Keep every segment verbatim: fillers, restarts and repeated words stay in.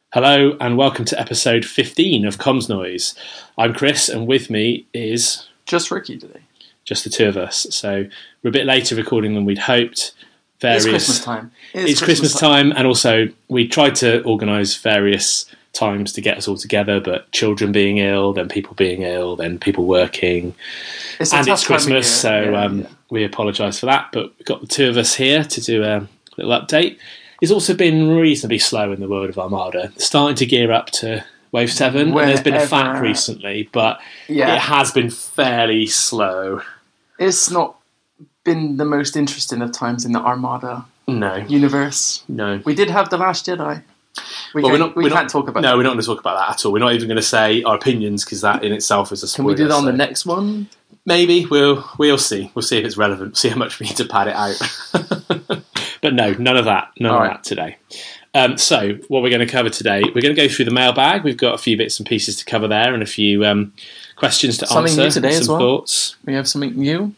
Hello and welcome to episode fifteen of Comms Noise. I'm Chris and with me is... Just Ricky today. Just the two of us. So we're a bit later recording than we'd hoped. Various... It's Christmas time. It is it's Christmas, Christmas time. time and also we tried to organise various times to get us all together, but children being ill, then people being ill, then people working. It's and it's Christmas, so yeah, um, yeah. we apologise for that, but we've got the two of us here to do a little update. It's also been reasonably slow in the world of Armada. It's starting to gear up to Wave seven, Whenever. and there's been a F A Q recently, but yeah. it has been fairly slow. It's not been the most interesting of times in the Armada no. universe. No. We did have The Last Jedi. We, well, can, we're not, we we're can't not, talk about No, that. we're not going to talk about that at all. We're not even going to say our opinions, because that in itself is a spoiler. Can we do that on so. the next one? Maybe. We'll, we'll see. We'll see if it's relevant. See how much we need to pad it out. But no, none of that. None all of right. that today. Um, so, what we're going to cover today, we're going to go through the mailbag. We've got a few bits and pieces to cover there and a few um, questions to something answer. New today some as well. Thoughts. We have something new.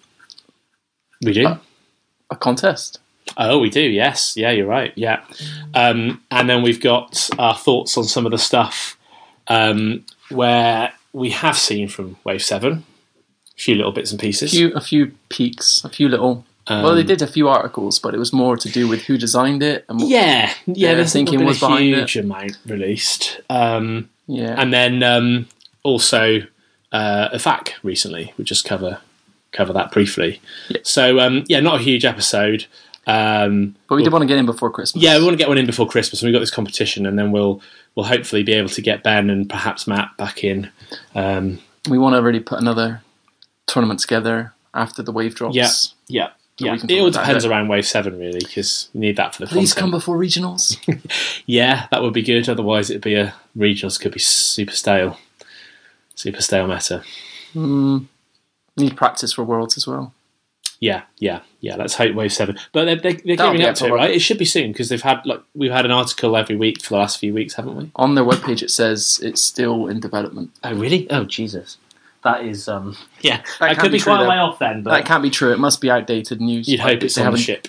We do? Uh, a contest. Oh, we do, yes. Yeah, you're right. Yeah. Um, and then we've got our thoughts on some of the stuff um, where we have seen from Wave seven. A few little bits and pieces. A few, a few peaks, a few little... Um, well, they did a few articles, but it was more to do with who designed it and what yeah, yeah. There's thinking was a behind huge it. amount released. Um, yeah, and then um, also uh, a F A Q recently. We'll just cover cover that briefly. Yeah. So um, yeah, not a huge episode, um, but we did want to get in before Christmas. Yeah, we want to get one in before Christmas, and we've got this competition, and then we'll we'll hopefully be able to get Ben and perhaps Matt back in. Um, we want to really put another tournament together after the wave drops. Yeah, yeah. So yeah, it all depends around Wave seven, really, because we need that for the Please content. come before regionals. Yeah, that would be good. Otherwise, it'd be a regionals could be super stale, super stale meta. Mm, need practice for Worlds as well. Yeah, yeah, yeah. Let's hope Wave seven, but they're they're, they're gearing up to it, right? It should be soon because they've had like we've had an article every week for the last few weeks, haven't we? On their webpage, it says it's still in development. Oh, really? Oh, Jesus. That is, um, yeah, that, that could be, be true, quite a though. way off then. But that can't be true. It must be outdated news. You'd hope it's on the ship.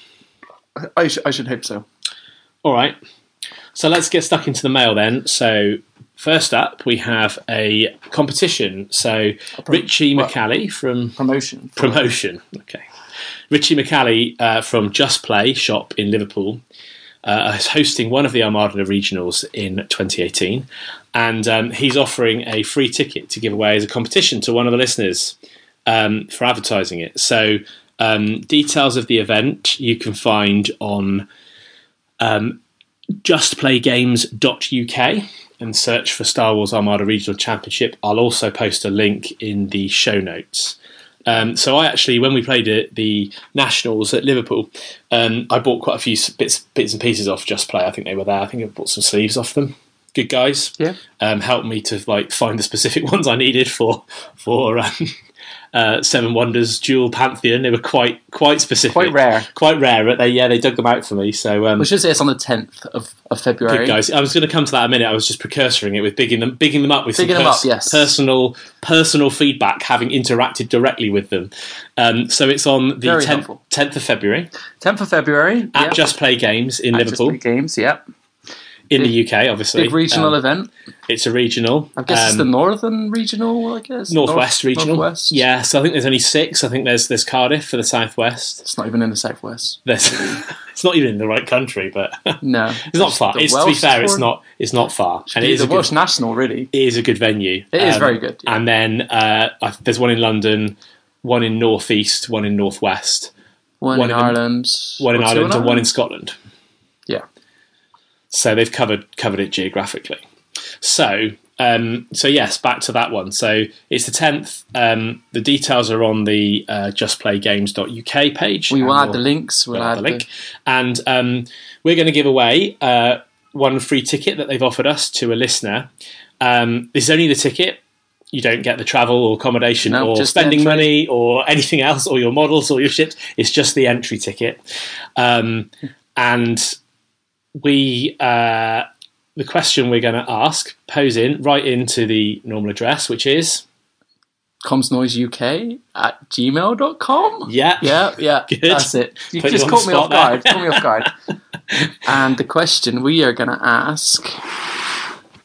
I, sh- I should hope so. All right. So let's get stuck into the mail then. So first up, we have a competition. So Prom- Richie well, McCalley from... Promotion. Promotion, okay. Richie McCalley uh, from Just Play shop in Liverpool uh, is hosting one of the Armada regionals in twenty eighteen. And um, he's offering a free ticket to give away as a competition to one of the listeners um, for advertising it. So um, details of the event you can find on um, just play games dot U K and search for Star Wars Armada Regional Championship. I'll also post a link in the show notes. Um, so I actually, when we played at the Nationals at Liverpool, um, I bought quite a few bits, bits and pieces off Just Play. I think they were there. I think I bought some sleeves off them. Good guys. Yeah. Um, helped me to like find the specific ones I needed for for um, uh, Seven Wonders Dual Pantheon. They were quite quite specific, quite rare, quite rare. But they yeah they dug them out for me. So um, we should say it's on the tenth of, of February. Good guys. I was going to come to that in a minute. I was just precursoring it with bigging them bigging them up with bigging some them pers- up, yes. personal personal feedback, having interacted directly with them. Um, so it's on the tenth, tenth of February. tenth of February at yep. Just Play Games in at Liverpool. Just Play Games, yeah. In big, the U K, obviously. Big regional um, event. It's a regional. I guess um, it's the Northern Regional, I guess. Northwest North, Regional. Northwest. Yeah, so I think there's only six. I think there's there's Cardiff for the Southwest. It's not even in the Southwest. There's, it's not even in the right country, but no, it's not far. It's, to be fair, it's not it's not far. And it is the Welsh National, really. It is a good venue. It um, is very good. Yeah. And then uh, there's one in London, one in North East, one in North West, one, one in, in Ireland, one in Ireland, and Ireland? one in Scotland. Yeah. So they've covered covered it geographically. So um, so yes, back to that one. So it's the tenth. Um, the details are on the uh, just play games dot U K page. We will add we'll, the links. We'll, we'll add, add the link, the... and um, we're going to give away uh, one free ticket that they've offered us to a listener. Um, this is only the ticket. You don't get the travel or accommodation no, or spending money or anything else, or your models or your ships. It's just the entry ticket, um, and we. Uh, The question we're going to ask, pose in, right into the normal address, which is... commsnoiseuk at gmail dot com. Yeah. Yeah, yeah. Good. That's it. You Put just you caught me off there. guard. Caught me off guard. And the question we are going to ask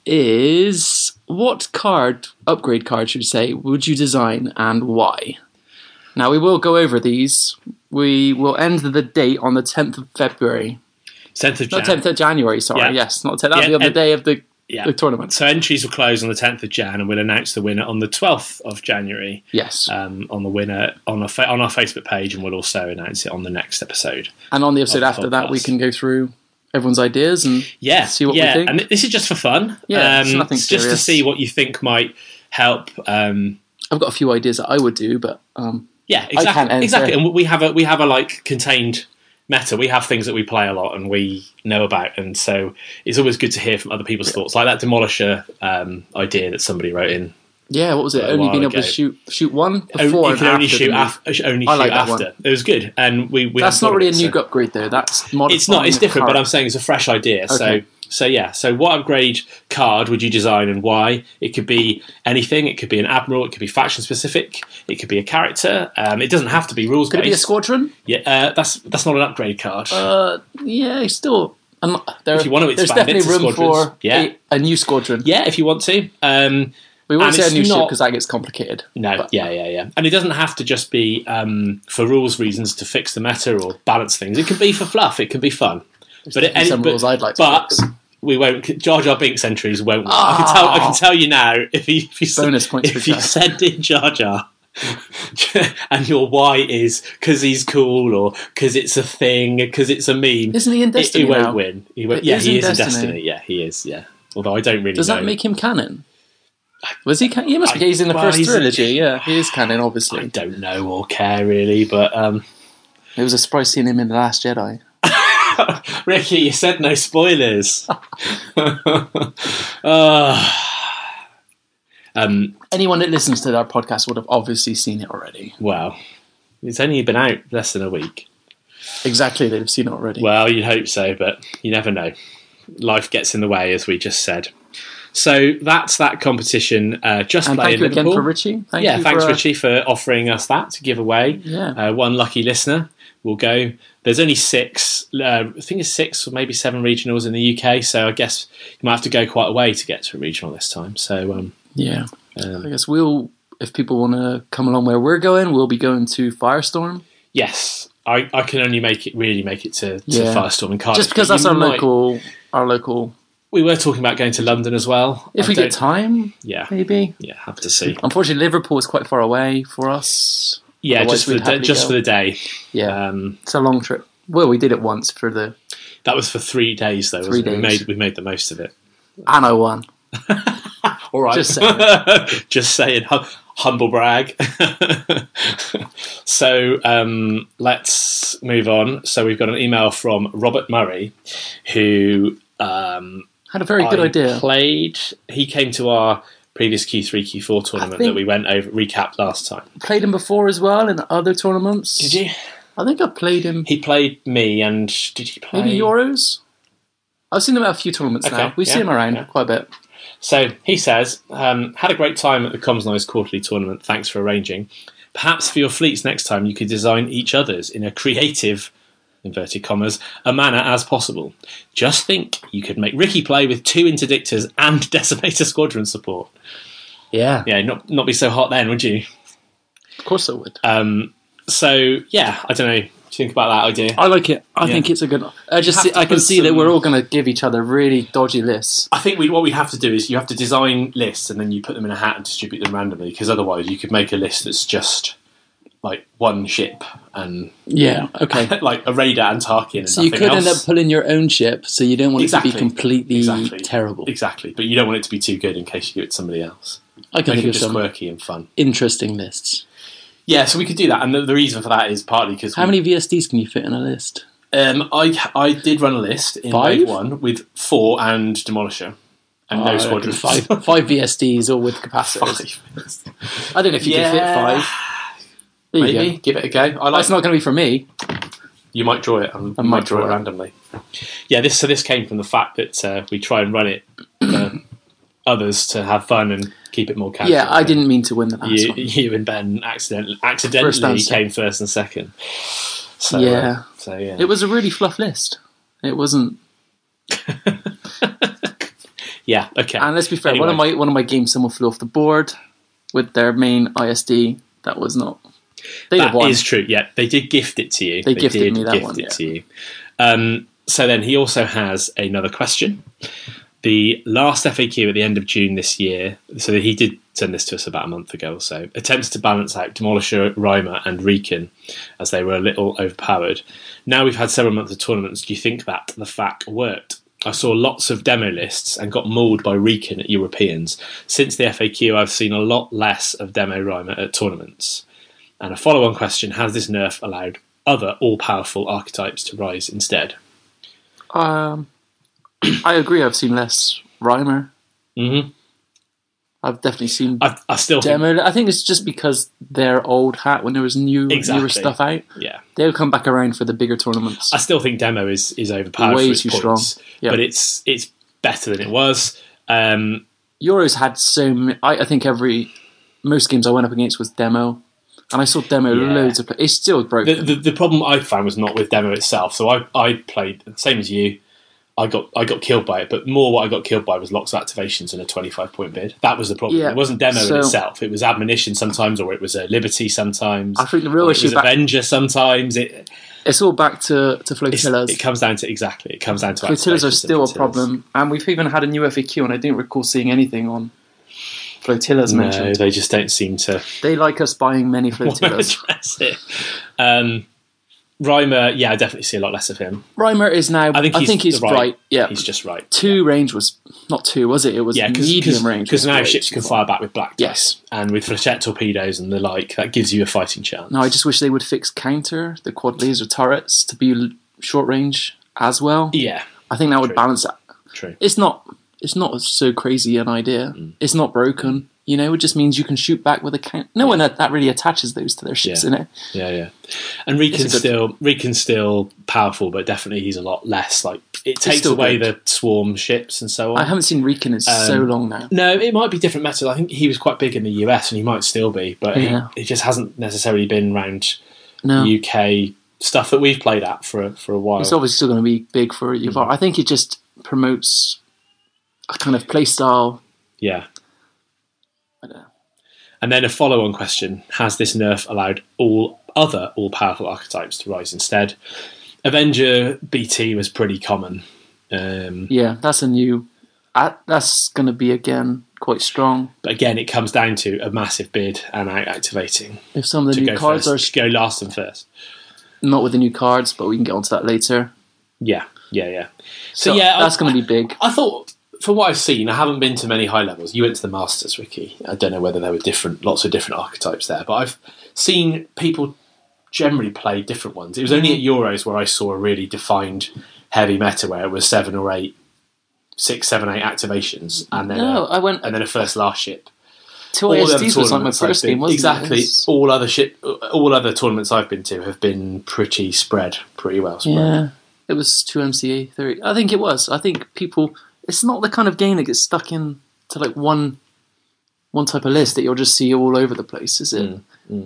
is what card, upgrade card should we say, would you design and why? Now, we will go over these. We will end the date on the tenth of February. tenth of January. Not tenth of January, sorry. Yeah. Yes, not tenth. That'll yeah, be on the en- day of the, yeah. the tournament. So entries will close on the tenth of January, and we'll announce the winner on the twelfth of January. Yes. Um, on the winner on, a fa- on our Facebook page, and we'll also announce it on the next episode. And on the episode after that, we can go through everyone's ideas and yeah, see what yeah. we think. And this is just for fun. Yeah, um, it's nothing it's just to see what you think might help. Um, I've got a few ideas that I would do, but um, yeah, exactly, exactly. And we have a we have a like contained meta. We have things that we play a lot and we know about, and so it's always good to hear from other people's yeah. thoughts. Like that Demolisher um, idea that somebody wrote in. Yeah, what was it? Only being able ago. to shoot shoot one before you can and only after shoot af- only I shoot like after. One. It was good, and we. we That's not really a nuke so. upgrade though. That's modifying It's not. It's different, card. But I'm saying it's a fresh idea. Okay. So so yeah. So what upgrade card would you design and why? It could be anything. It could be an admiral. It could be faction specific. It could be a character. Um, it doesn't have to be rules based. Could it be a squadron? Yeah, uh, that's that's not an upgrade card. Uh, yeah, still. Um, there, if you want to expand there's definitely it to room for yeah. a, a new squadron. Yeah, if you want to. Um, We won't say a new ship because that gets complicated. No, but. yeah, yeah, yeah. And it doesn't have to just be um, for rules reasons to fix the meta or balance things. It can be for fluff. It can be fun. There's but it, any, some but, rules I'd like to but fix. we won't. Jar Jar Binks entries won't. Oh. I can tell. I can tell you now. If you if you bonus points if you send in Jar Jar. and your why is because he's cool or because it's a thing because it's a meme. Isn't he in Destiny? He, he won't now? win. He won't, yeah, is he in is Destiny. in Destiny. Yeah, he is. Yeah. Although I don't really. Does know. that make him canon? Was he? He must be. He's in the well, first trilogy. Yeah, he is canon, obviously. I don't know or care really, but um, it was a surprise seeing him in The Last Jedi. Ricky, you said no spoilers. uh, um, Anyone that listens to our podcast would have obviously seen it already. Well, it's only been out less than a week. Exactly, they've seen it already. Well, you'd hope so, but you never know. Life gets in the way, as we just said. So that's that competition. Uh, just and play thank you Liverpool. again for Richie. Thank yeah, you thanks for, uh, Richie for offering us that to give away. Yeah, uh, one lucky listener will go. There's only six. Uh, I think it's six or maybe seven regionals in the U K. So I guess you might have to go quite a way to get to a regional this time. So um, yeah, um, I guess we'll. If people want to come along where we're going, we'll be going to Firestorm. Yes, I, I can only make it really make it to, to yeah. Firestorm in Cardiff. Just because that's our might, local, our local. We were talking about going to London as well. If I we get time, yeah, maybe. Yeah, have to see. Unfortunately, Liverpool is quite far away for us. Yeah, Otherwise just for the day, just go. for the day. Yeah, um, it's a long trip. Well, we did it once for the. That was for three days, though. Three wasn't days. It? We made we made the most of it. And I won. All right, just saying. just saying. Hum- humble brag. So um, let's move on. So we've got an email from Robert Murray, who. Um, Had a very good I idea. Played. He came to our previous Q three, Q four tournament that we went over, recapped last time. Played him before as well in other tournaments. Did you? I think I played him. He played me, and did he play? Maybe Euros? I've seen him at a few tournaments okay, now. We yeah, see him around yeah. quite a bit. So he says, um, had a great time at the Comms Noise quarterly tournament. Thanks for arranging. Perhaps for your fleets next time, you could design each other's in a creative, inverted commas, a manner as possible. Just think, you could make Ricky play with two interdictors and Decimator Squadron support. Yeah. Yeah, not not be so hot then, would you? Of course I would. Um, so, yeah, I don't know. What do you think about that idea? I like it. I yeah. think it's a good... I just see, I can see some... that we're all going to give each other really dodgy lists. I think we, what we have to do is you have to design lists and then you put them in a hat and distribute them randomly, because otherwise you could make a list that's just like one ship and yeah, okay, like a Radar and Tarkin. And so you could else. end up pulling your own ship, so you don't want exactly. it to be completely exactly. terrible. Exactly, but you don't want it to be too good in case you give it to somebody else. I can make think it of just some quirky and fun, interesting lists. Yeah, so we could do that, and the, the reason for that is partly because how we, many V S Ds can you fit in a list? Um, I I did run a list in Five? Wave One with four and Demolisher. And oh, no squadrons. Five, five V S Ds all with capacitors. Five. I don't know if you yeah. can fit five. There Maybe. Give it a go. I like it's not going to be for me. You might draw it. And I might, might draw, draw it it randomly. Yeah, this so this came from the fact that uh, we try and run it for others to have fun and keep it more casual. Yeah, I didn't mean to win the last you, one. You and Ben accidentally accidentally first came first and second. So, yeah. Uh, so yeah. It was a really fluff list. It wasn't... yeah, Yeah, okay. And let's be fair, Anyway. one of my one of my games, someone flew off the board with their main I S D. That was not. They'd That have won. is true. Yeah, they did gift it to you. They gifted did me that gift one, it yeah. to you. Um, so then he also has another question. The last F A Q at the end of June this year, so he did send this to us about a month ago or so, attempts to balance out Demolisher, Reimer and Riken as they were a little overpowered. Now we've had several months of tournaments. Do you think that the F A Q worked? I saw lots of demo lists and got mauled by Riken at Europeans. Since the F A Q, I've seen a lot less of demo Reimer at tournaments. And a follow-on question, has this nerf allowed other all-powerful archetypes to rise instead? Um, I agree. I've seen less Reimer. Mm-hmm. I've definitely seen I, I still think... demo. I think it's just because they're old hat when there was new Exactly. newer stuff out. Yeah. They'll come back around for the bigger tournaments. I still think demo is, is overpowered Way for its too points, strong. Yep. but it's it's better than it was. Um, Euros had so many. I, I think every most games I went up against was demo, and I saw demo Yeah. loads of. It's still broken. the, the the problem I found was not with demo itself. So I I played the same as you. I got I got killed by it, but more what I got killed by was lots of activations and a twenty-five point bid. That was the problem. Yeah. It wasn't demo So- in itself. It was admonition sometimes, or it was a Liberty sometimes. I think the real or it issue was back- Avenger sometimes. It It's all back to to it's- flotillas. it comes down to exactly. It comes down to Flotillas activations are and still a flotillas. problem, and we've even had a new F A Q, and I didn't recall seeing anything on flotillas No, mentioned. they just don't seem to They like us buying many want to flotillas. address it. Um, Reimer, yeah, I definitely see a lot less of him. Reimer is now. I think he's, he's the right. right. Yeah, He's just right. two range was not two, was it? It was Yeah, medium range. because was now way ships too can far. fire back with black dice. Yes. And with flechette torpedoes and the like, that gives you a fighting chance. No, I just wish they would fix counter the quad laser turrets to be l- short range as well. Yeah, I think that would True. balance that. true. It's not. It's not so crazy an idea. Mm. It's not broken. You know, it just means you can shoot back with a count. No one that, that really attaches those to their ships, Yeah. in it. Yeah, yeah. And It's a Riken's good- still Riken's still powerful, but definitely he's a lot less. Like it takes still away good. the swarm ships and so on. I haven't seen Riken in so Um, long now. No, it might be different methods. I think he was quite big in the U S and he might still be, but Yeah. he, he just hasn't necessarily been around No, U K stuff that we've played at for a, for a while. it's obviously still going to be big for Yavar. I think it just promotes a kind of play style. Yeah. I don't know. And then a follow-on question: has this nerf allowed all other all-powerful archetypes to rise instead? Avenger B T was pretty common. Um, Yeah, that's a new. Uh, that's going to be again quite strong. but again, it comes down to a massive bid and out activating If some of the to new go cards first, go last and first. are not with the new cards, but we can get onto that later. Yeah, yeah, yeah. So, So yeah, that's I- going to be big. I thought, from what I've seen, I haven't been to many high levels. You went to the Masters, Ricky. I don't know whether there were different, lots of different archetypes there, but I've seen people generally play different ones. It was only at Euros where I saw a really defined heavy meta where it was seven or eight, six, seven, eight activations, and then No, a, I went and then a first last ship. to All I S other Ds was like my tournaments I've first been- game, wasn't exactly. it? It's- All other ship, all other tournaments I've been to have been pretty spread, pretty well spread. Yeah, it was two M C A thirty. I think it was. I think people. It's not the kind of game that gets stuck in to like one one type of list that you'll just see all over the place, is it? Mm, mm.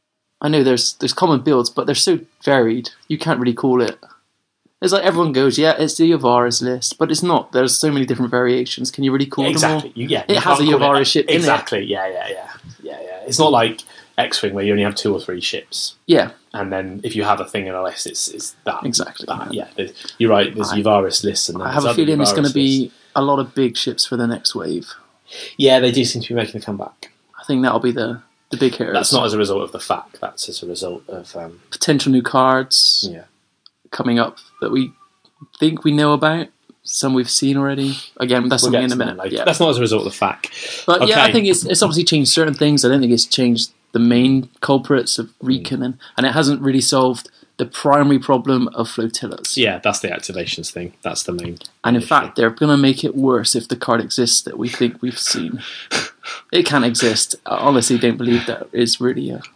I know there's there's common builds, but they're so varied. You can't really call it. It's like everyone goes, yeah, it's the Yavaris list, but it's not. There's so many different variations. Can you really call Exactly. them all? You, yeah, It you has can't a call Yavaris it- ship in it. Exactly. Yeah, yeah, yeah, yeah, yeah. It's not like X-wing where you only have two or three ships, Yeah, and then if you have a thing in a list, it's it's that exactly. That, yeah, there's- you're right. There's I- Yavaris lists, and then I have there's a other feeling it's going to Yavaris be lists. a lot of big ships for the next wave. Yeah, they do seem to be making a comeback. I think that'll be the the big hitters. That's not as a result of the fact. That's as a result of um, Potential new cards yeah. coming up that we think we know about. Some we've seen already. Again, that's We'll something get in a to that minute. later. Yeah. That's not as a result of the fact. But yeah, I Okay. think it's it's obviously changed certain things. I don't think it's changed the main culprits of Riken, and, and it hasn't really solved the primary problem of flotillas. Yeah, that's the activations thing. That's the main. And in issue. fact, they're going to make it worse if the card exists that we think we've seen. It can't exist. I honestly don't believe that is really a...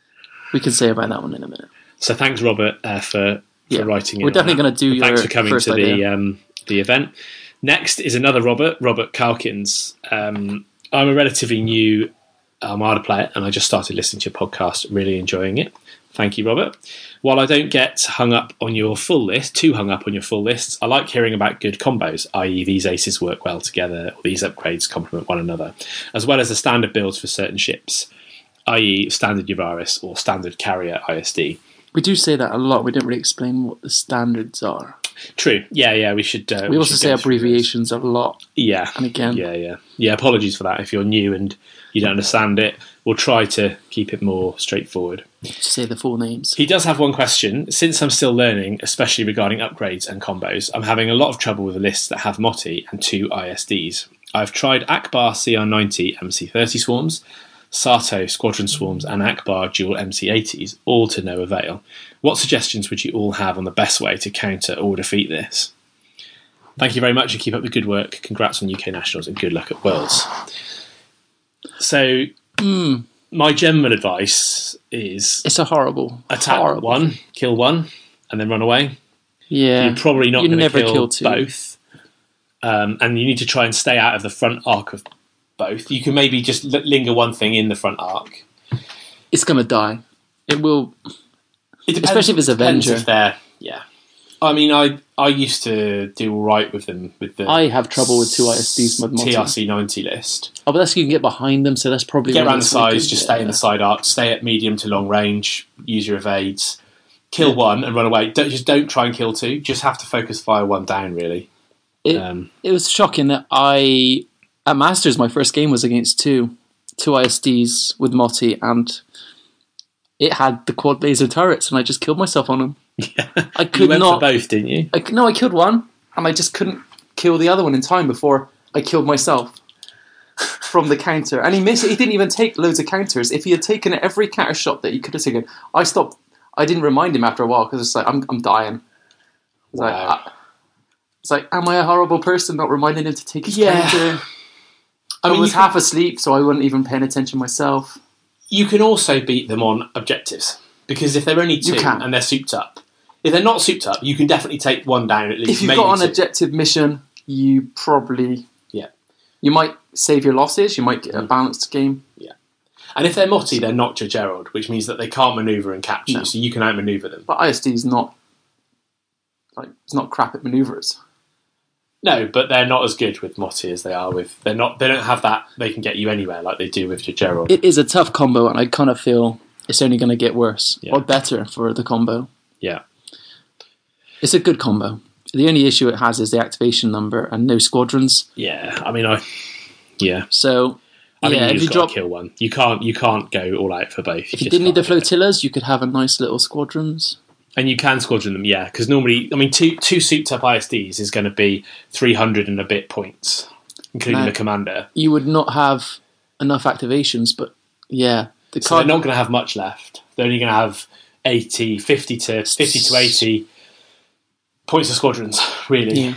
We can say about that one in a minute. So thanks, Robert, uh, for, for Yeah. writing in We're on definitely that. going to do And your Thanks for coming first to the idea. um, the event. Next is another Robert, Robert Calkins. Um, I'm a relatively new Armada player, and I just started listening to your podcast, really enjoying it. Thank you, Robert. While I don't get hung up on your full list, too hung up on your full lists, I like hearing about good combos, that is these aces work well together, or these upgrades complement one another, as well as the standard builds for certain ships, that is standard Yavaris or standard carrier I S D. We do say that a lot. We don't really explain what the standards are. True. Yeah, yeah, we should... Uh, we, we also should say abbreviations a lot. Yeah. And again. Yeah, yeah. Yeah, apologies for that. If you're new and you don't understand it, we'll try to keep it more straightforward. Just say the full names. He does have one question. Since I'm still learning, especially regarding upgrades and combos, I'm having a lot of trouble with the lists that have Motti and two I S Ds. I've tried Akbar C R ninety M C thirty swarms, Sato Squadron Swarms and Akbar Dual M C eighties, all to no avail. What suggestions would you all have on the best way to counter or defeat this? Thank you very much and keep up the good work. Congrats on U K Nationals and good luck at Worlds. So, mm. my general advice is... It's a horrible, attack horrible one, thing. kill one, and then run away. Yeah. You're probably not going to kill, kill two. both. Um, and you need to try and stay out of the front arc of both. You can maybe just l- linger one thing in the front arc. It's going to die. It will... It depends, especially if it's Avenger. If they're, yeah. I mean, I I used to do all right with them. With the I have trouble with two I S Ds with Motti. T R C ninety list. Oh, but that's you can get behind them, so that's probably... Get around the sides, good, just yeah. stay in the side arc, stay at medium to long range, use your evades, kill yeah. one and run away. Don't, just don't try and kill two. Just have to focus fire one down, really. It, um, it was shocking that I... At Masters, my first game was against two. Two I S Ds with Motti, and it had the quad laser turrets, and I just killed myself on them. Yeah. I could you went not... for both, didn't you? I, no, I killed one, and I just couldn't kill the other one in time before I killed myself from the counter. And he missed. He didn't even take loads of counters. If he had taken every counter shot that he could have taken, I stopped. I didn't remind him after a while because it's like I'm, I'm dying. It's wow. like, uh, it's like, am I a horrible person not reminding him to take his yeah. counter? I, mean, I was can, half asleep, so I wasn't even paying attention myself. You can also beat them on objectives because if they're only two and they're souped up, if they're not souped up, you can definitely take one down at least. If you've maybe got an two. objective mission, you probably yeah. You might save your losses. You might get a balanced game. Yeah, and if they're Motti, they're not Judge Gerald, which means that they can't manoeuvre and catch no. you, so you can outmanoeuvre them. But I S D is not like it's not crap at manoeuvres. No, but they're not as good with Motti as they are with. They're not. They don't have that. They can get you anywhere like they do with Judge Gerald. It is a tough combo, and I kind of feel it's only going to get worse yeah. or better for the combo. Yeah, it's a good combo. The only issue it has is the activation number and no squadrons. Yeah, I mean, I yeah. So I yeah, think you if just you got drop, to kill one. You can't. You can't go all out for both. If you, you didn't need the flotillas, you could have a nice little squadrons. And you can squadron them, yeah, because normally, I mean, two two souped up I S Ds is going to be three hundred and a bit points, including now, the commander. You would not have enough activations, but yeah, the so card... they're not going to have much left. They're only going to have eighty, fifty to fifty to eighty points of squadrons, really. Yeah.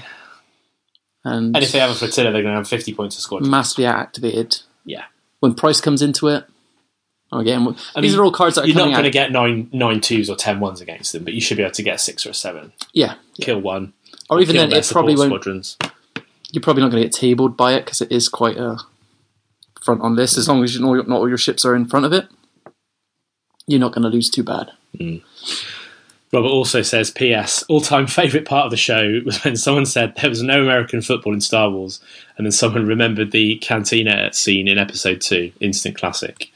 And, and if they have a flotilla, they're going to have fifty points of squadrons. Massively activated. Yeah. When price comes into it. Again, I these mean, are all cards that are you're coming not going to out. get nine nine twos or ten ones against them, but you should be able to get a six or a seven. Yeah, kill one, or even then, it probably won't. Squadrons. You're probably not going to get tabled by it because it is quite a front on list. As long as you know not all your ships are in front of it, you're not going to lose too bad. Mm. Robert also says, P S all-time favourite part of the show was when someone said there was no American football in Star Wars, and then someone remembered the cantina scene in Episode Two. Instant classic.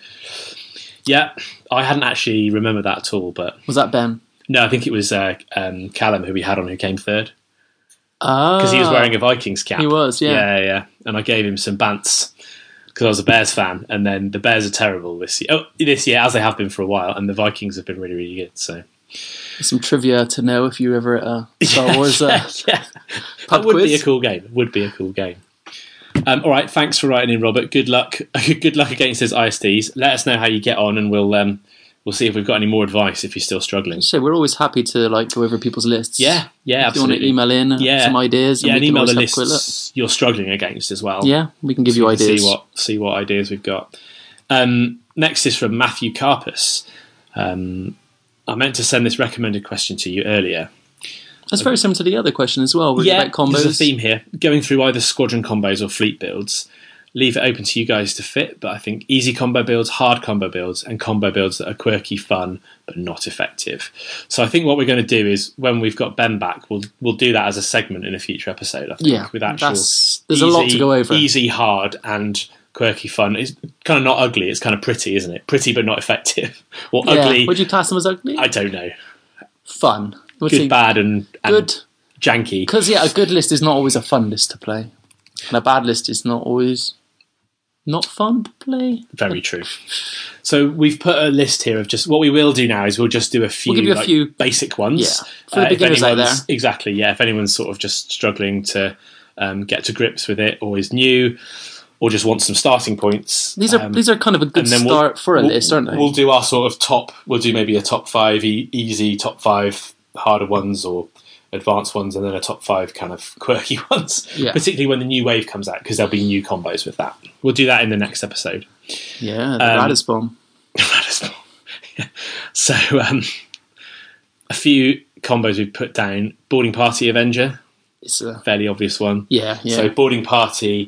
Yeah, I hadn't actually remembered that at all. But was that Ben? No, I think it was uh, um, Callum who we had on who came third. Ah, because he was wearing a Vikings cap. He was, yeah, yeah, yeah. And I gave him some bants because I was a Bears fan, and then the Bears are terrible this year. Oh, this year, as they have been for a while, and the Vikings have been really, really good. So, some trivia to know if you ever at a Star yeah, Wars. Uh, yeah, yeah. Pub that would quiz. be a cool game. It would be a cool game. Um, all right, thanks for writing in, Robert. Good luck. Good luck against his I S Ds. Let us know how you get on, and we'll um, we'll see if we've got any more advice if you're still struggling. So we're always happy to like go over people's lists. Yeah, yeah, if absolutely. you want to email in yeah. some ideas, yeah, and and we can email the always have a quick look. lists you're struggling against as well. Yeah, we can give so you you ideas. See what see what ideas we've got. Um, next is from Matthew Carpus. Um, I meant to send this recommended question to you earlier. That's very similar to the other question as well. Yeah, about combos. there's a theme here. Going through either squadron combos or fleet builds, leave it open to you guys to fit, but I think easy combo builds, hard combo builds, and combo builds that are quirky, fun, but not effective. So I think what we're going to do is, when we've got Ben back, we'll we'll do that as a segment in a future episode, I think, Yeah, with actual that's- there's easy, a lot to go over. Easy, hard, and quirky, fun. It's kind of not ugly, it's kind of pretty, isn't it? Pretty, but not effective. Or Yeah. ugly, Would you class them as ugly? I don't know. Fun. Would Good, say bad, and, and good. janky. Because, yeah, a good list is not always a fun list to play. And a bad list is not always not fun to play. Very true. So we've put a list here of just what we will do now is we'll just do a few, We'll give you a like, few- basic ones. Yeah, for the if beginners out anyone's- there. Exactly, yeah. If anyone's sort of just struggling to um, get to grips with it, or is new, or just wants some starting points. These are um, these are kind of a good and then we'll- start for a we'll- list, aren't they? We'll do our sort of top, we'll do maybe a top five e- easy, top five harder ones, or advanced ones, and then a top five kind of quirky ones, Yeah. particularly when the new wave comes out, because there'll be new combos with that. We'll do that in the next episode. yeah, the um, Radis bomb. So, um, a few combos we've put down. Boarding Party Avenger, It's a fairly obvious one. yeah, yeah. So, Boarding Party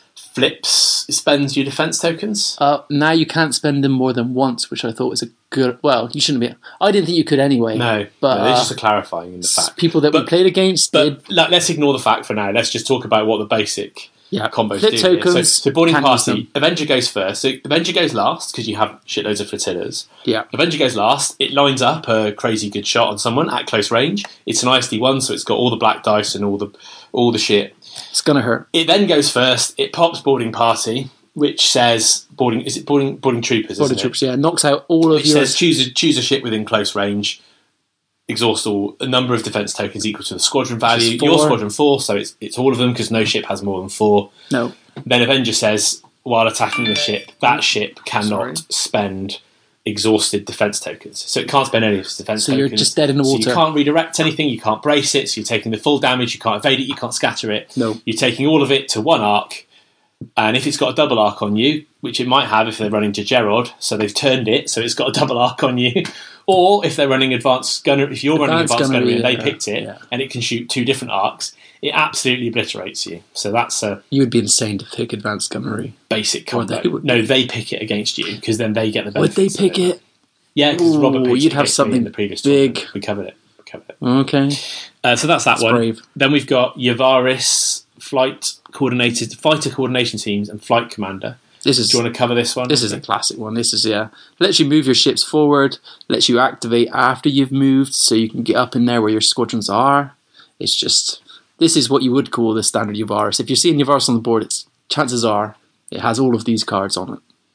flips, spends your defense tokens. Uh, now you can't spend them more than once, which I thought was a good. Well, you shouldn't be. I didn't think you could anyway. No, but no, uh, it's just a clarifying in the fact. people that we But- played against did. But like, let's ignore the fact for now. Let's just talk about what the basic Yeah, combos flip do. here. tokens. So, so Boarding can't use Party, them. Avenger goes first. So Avenger goes last because you have shitloads of flotillas. Yeah, Avenger goes last. It lines up a crazy good shot on someone at close range. It's an I S D one, so it's got all the black dice and all the all the shit. it's gonna hurt. It then goes first. It pops Boarding Party, which says boarding. Is it boarding boarding troopers? Border isn't it? troops. Yeah, knocks out all of Which your. says choose a, choose a ship within close range. Exhaust all a number of defense tokens equal to the squadron value. four. Your squadron four, so it's it's all of them because no ship has more than four. No, Then Avenger says, while attacking the ship, that ship cannot Sorry. spend exhausted defense tokens. So it can't spend any of its defense So tokens. you're just dead in the So water. you can't redirect anything, you can't brace it, so you're taking the full damage, you can't evade it, you can't scatter it. No. You're taking all of it to one arc, and if it's got a double arc on you, which it might have if they're running to Gerard, so they've turned it, so it's got a double arc on you, or if they're running advanced gunner, if you're running Advanced advanced gunnery, gunnery, and they yeah, picked it, yeah. and it can shoot two different arcs, it absolutely obliterates you. So that's a you would be insane to pick advanced gunnery. basic Or combo. they would- No, they pick it against you because then they get the Would benefits. they of pick it? Yeah, because Ooh, Robert picked you'd it have against me something in the previous big. tournament. We covered it. We covered it. Okay. Uh, so that's that That's one. brave. Then we've got Yavaris, flight coordinated, fighter coordination teams, and flight commander. This is Do you want to cover this one? This is a classic one. This is, yeah. Lets you move your ships forward, lets you activate after you've moved so you can get up in there where your squadrons are. It's just, this is what you would call the standard Yavaris. If you're seeing Yavaris on the board, it's chances are it has all of these cards on it.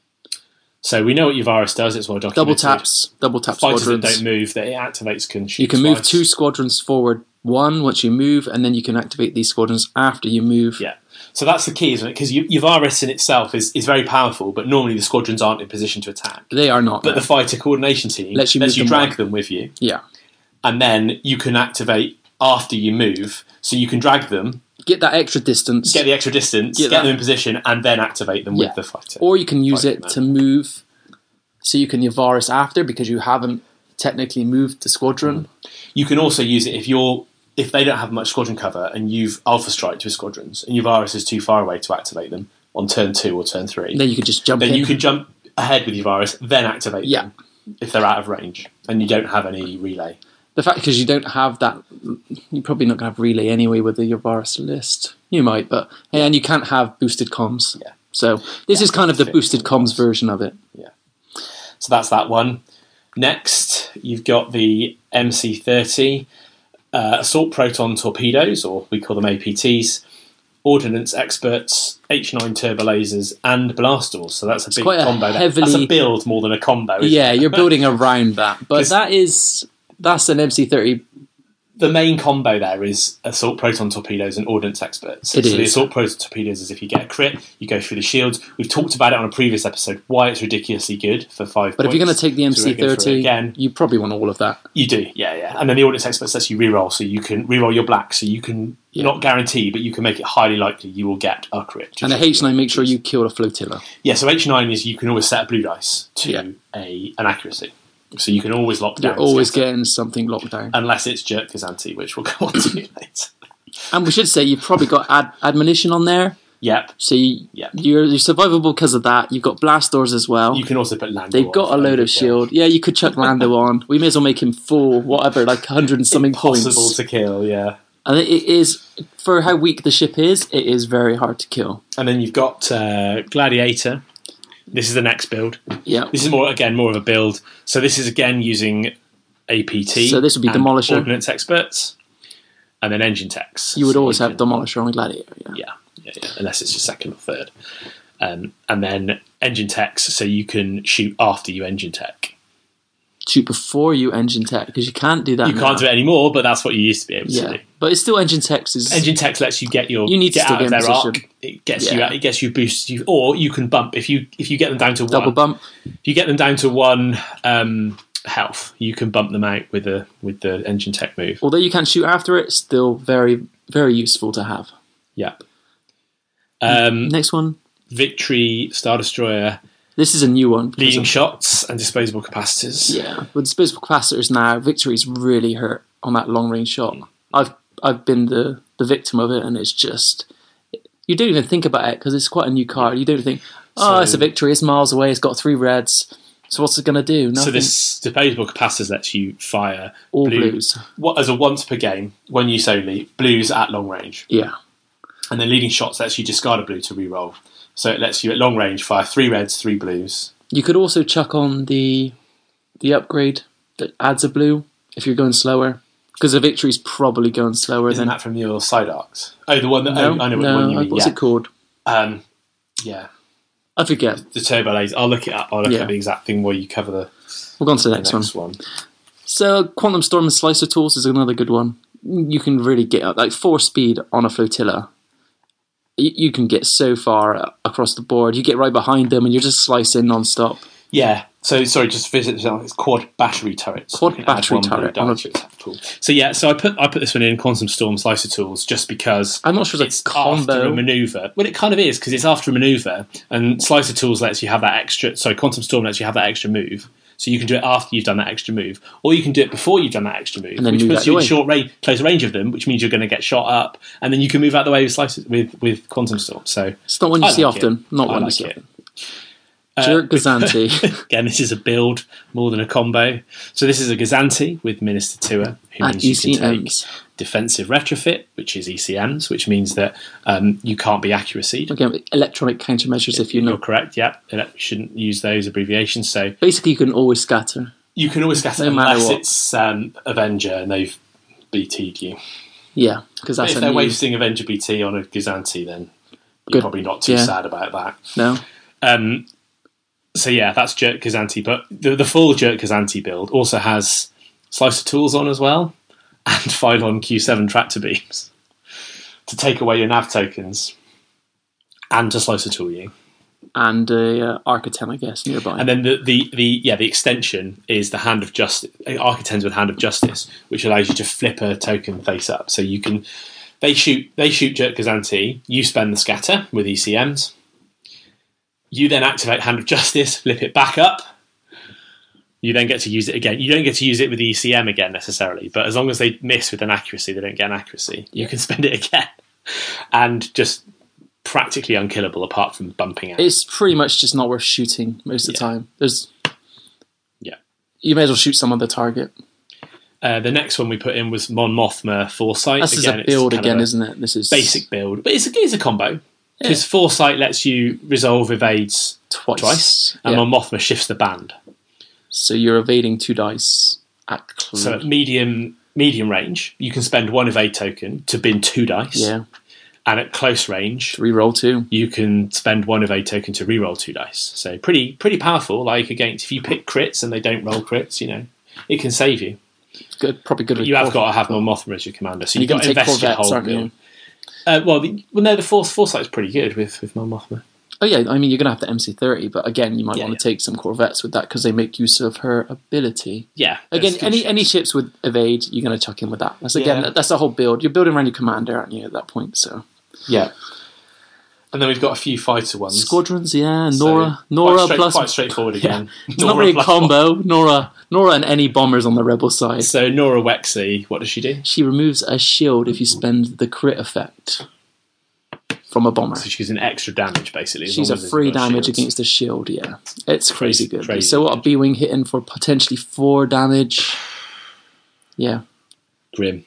So we know what Yavaris does. It's well Double documented. taps, double tap Fighters squadrons. that don't move that it activates can shoot You can move twice. two squadrons forward, one once you move, and then you can activate these squadrons after you move. Yeah. So that's the key, isn't it? Because Yavaris in itself is, is very powerful, but normally the squadrons aren't in position to attack. They are not. But no. the fighter coordination team Lets you lets move you them drag one. them with you, Yeah. and then you can activate after you move. So you can drag them, Get that extra distance. get the extra distance, Get get, that. them in position, and then activate them Yeah. with the fighter. Or you can use Fighter it to move, so you can Yavaris after because you haven't technically moved the squadron. You can also use it if you're if they don't have much squadron cover and you've alpha striked with squadrons and Yavaris is too far away to activate them on turn two or turn three. Then you can just jump Then in. you can jump ahead with Yavaris, then activate Yeah. them if they're out of range and you don't have any relay. The fact because you don't have that, you're probably not going to have relay anyway with the Yavaris list. You might, but and you can't have boosted comms. Yeah. So this Yeah, is kind of the fit boosted with comms comms. version of it. So that's that one. Next, you've got the M C thirty uh, assault proton torpedoes, or we call them A P Ts, ordnance experts, H nine turbo lasers, and blasters. So that's a big quite a combo. That- heavily- That's a build more than a combo. Isn't Yeah, it? you're building around that, but 'Cause- that is that's an M C thirty. The main combo there is assault proton torpedoes and ordnance experts. It so the is. assault proton torpedoes is if you get a crit, you go through the shields. We've talked about it on a previous episode, why it's ridiculously good for five But if points. you're going to take the So M we're C gonna go through it thirty, again. you probably want all of that. You do, yeah, yeah. And then the ordnance experts lets you reroll, so you can reroll your black, so you can Yeah. not guarantee, but you can make it highly likely you will get a crit. And the H nine, make sure you kill a flotilla. Yeah, so H nine is you can always set a blue dice to Yeah. a an accuracy. So you can always lock You're down. always scatter, getting something locked down. unless it's Jerk Kazanti, which we'll go on to later. And we should say you've probably got ad- admonition on there. Yep. So you, Yep. you're, you're survivable because of that. You've got blast doors as well. You can also put Lando They've on got a for load of overkill. shield. Yeah, you could chuck Lando on. We may as well make him full, whatever, like one hundred and something Impossible points. to kill, yeah. And it is, for how weak the ship is, it is very hard to kill. And then you've got uh, Gladiator. This is the next build. Yeah. This is more, again, more of a build. So this is, again, using A P T. So this would be and Demolisher. Ordnance Experts. And then Engine Techs. You would So always have can- Demolisher on Gladiator, yeah. Yeah, yeah, yeah, unless it's your second or third. Um, and then Engine Techs, so you can shoot after you Engine Tech. Shoot before you Engine Tech, because you can't do that You now. can't do it anymore, but that's what you used to be able Yeah, to do. but it's still Engine Techs is... Engine Techs lets you get your You need to get still out get of in their position. arc. It gets you Yeah. out, it gets you boosts you, or you can bump if you if you get them down to double one. bump. If you get them down to one um, health, you can bump them out with the with the Engine Tech move. Although you can't shoot after it, still very, very useful to have. Yeah. Um, Next one. Victory Star Destroyer, This is a new one. because leading of- shots and disposable capacitors. Yeah, with disposable capacitors now, Victory's really hurt on that long range shot. I've I've been the, the victim of it, and it's just you don't even think about it because it's quite a new card. You don't think, oh, So- it's a Victory. It's miles away. It's got three reds. So what's it going to do? Nothing. So this disposable capacitors lets you fire All blue- blues. What as a once per game, one use only, blues at long range. Yeah, And then leading shots lets you discard a blue to reroll. So it lets you at long range fire three reds, three blues. you could also chuck on the the upgrade that adds a blue if you're going slower. Because the Victory's probably going slower Isn't than that from your side arcs? Oh, the one that no, oh, I know what no. the one you mean. What's Yeah. it called? Um, yeah, I forget. the turbo laser. I'll look it up. I'll look Yeah. at the exact thing while you cover the, We'll go on to the the next, next one. one. So, Quantum Storm and Slicer Tools is another good one. You can really get up, like four speed on a flotilla. You, you can get so far across the board. You get right behind them and you're just slicing non-stop. Yeah. So sorry, just visit. It's quad battery turrets. Quad You can add battery one blue turret die on a- to it. Cool. So yeah, so I put I put this one in Quantum Storm Slicer Tools just because I'm not sure it's it's a after a combo. maneuver. Well, it kind of is because it's after a maneuver, and Slicer Tools lets you have that extra. Sorry, Quantum Storm lets you have that extra move. So you can do it after you've done that extra move, or you can do it before you've done that extra move, And then which move puts out you the in way. short range, close range of them, which means you're going to get shot up, and then you can move out the way with Slicer with with Quantum Storm. So It's not one you I see like often. it. Not I one like you see it. often. Jerk Gazanti. Again, this is a build more than a combo. So this is a Gazanti with Minister Tour, who At means you E C can Ms. take defensive retrofit, which is E C Ms, which means that um, you can't be accuracy. Again, electronic countermeasures if you You're know. correct, yeah. You shouldn't use those abbreviations. So Basically, you can always scatter. you can always scatter No matter unless what. it's um, Avenger and they've B T'd you. Yeah, because But that's if a they're new... wasting Avenger B T on a Gazanti, then you're Good. probably not too Yeah. sad about that. No. Um, so yeah, that's Jerk Kazanti, but the, the full Jerk Kazanti build also has Slicer Tools on as well, and Phylon Q seven tractor beams to take away your nav tokens and to Slicer Tool you. And a uh, Arcaten, I guess, nearby. And then the, the, the yeah the extension is the Hand of Justice, Architens with Hand of Justice, which allows you to flip a token face up. So you can they shoot they shoot Jerk Kazanti, you spend the scatter with E C Ms. You then activate Hand of Justice, flip it back up. You then get to use it again. You don't get to use it with E C M again necessarily, but as long as they miss with an accuracy, they don't get an accuracy. You can spend it again, and just practically unkillable apart from bumping out. It's pretty much just not worth shooting most of the Yeah. time. There's, Yeah. you may as well shoot some other target. Uh, the next one we put in was Mon Mothma Foresight. This is Again, a it's build kind of again, a isn't it? This is basic build, but it's a, it's a combo because Foresight lets you resolve evades twice. twice, and Yeah. Mon Mothma shifts the band. So you're evading two dice at cl- So at medium medium range, you can spend one evade token to bin two dice. yeah, And at close range, three roll two. you can spend one evade token to reroll two dice. So pretty pretty powerful. Like against if you pick crits and they don't roll crits, you know, it can save you. Good, probably good. But with you have Corvette. got to have Mon Mothma as your commander, so You're you've got to going to take invest your Corvettes, whole aren't you? build. Uh, well, the, well, no, the Force Foresight's pretty good with with Mon Mothma. Oh yeah, I mean you're going to have the M C thirty, but again you might Yeah, want yeah. to take some Corvettes with that because they make use of her ability. Yeah. Again, that's good any shit. any ships with evade, you're going to chuck in with that. That's again, Yeah. that's the whole build. You're building around your commander, aren't you? At that point, so Yeah. And then we've got a few fighter ones. squadrons, yeah. So, Nora, quite Nora straight- plus quite straightforward again. It's not really a plus one. combo. Nora, Nora, and any bombers on the rebel side. So Nora Wexy, what does she do? She removes a shield if you spend the crit effect from a bomber. So she's an extra damage, basically. as She's long a as there's free no damage shields. against the shield, yeah. It's crazy, Crazy- good. crazy so what, a good. B-Wing hitting for potentially four damage. Yeah. Grim.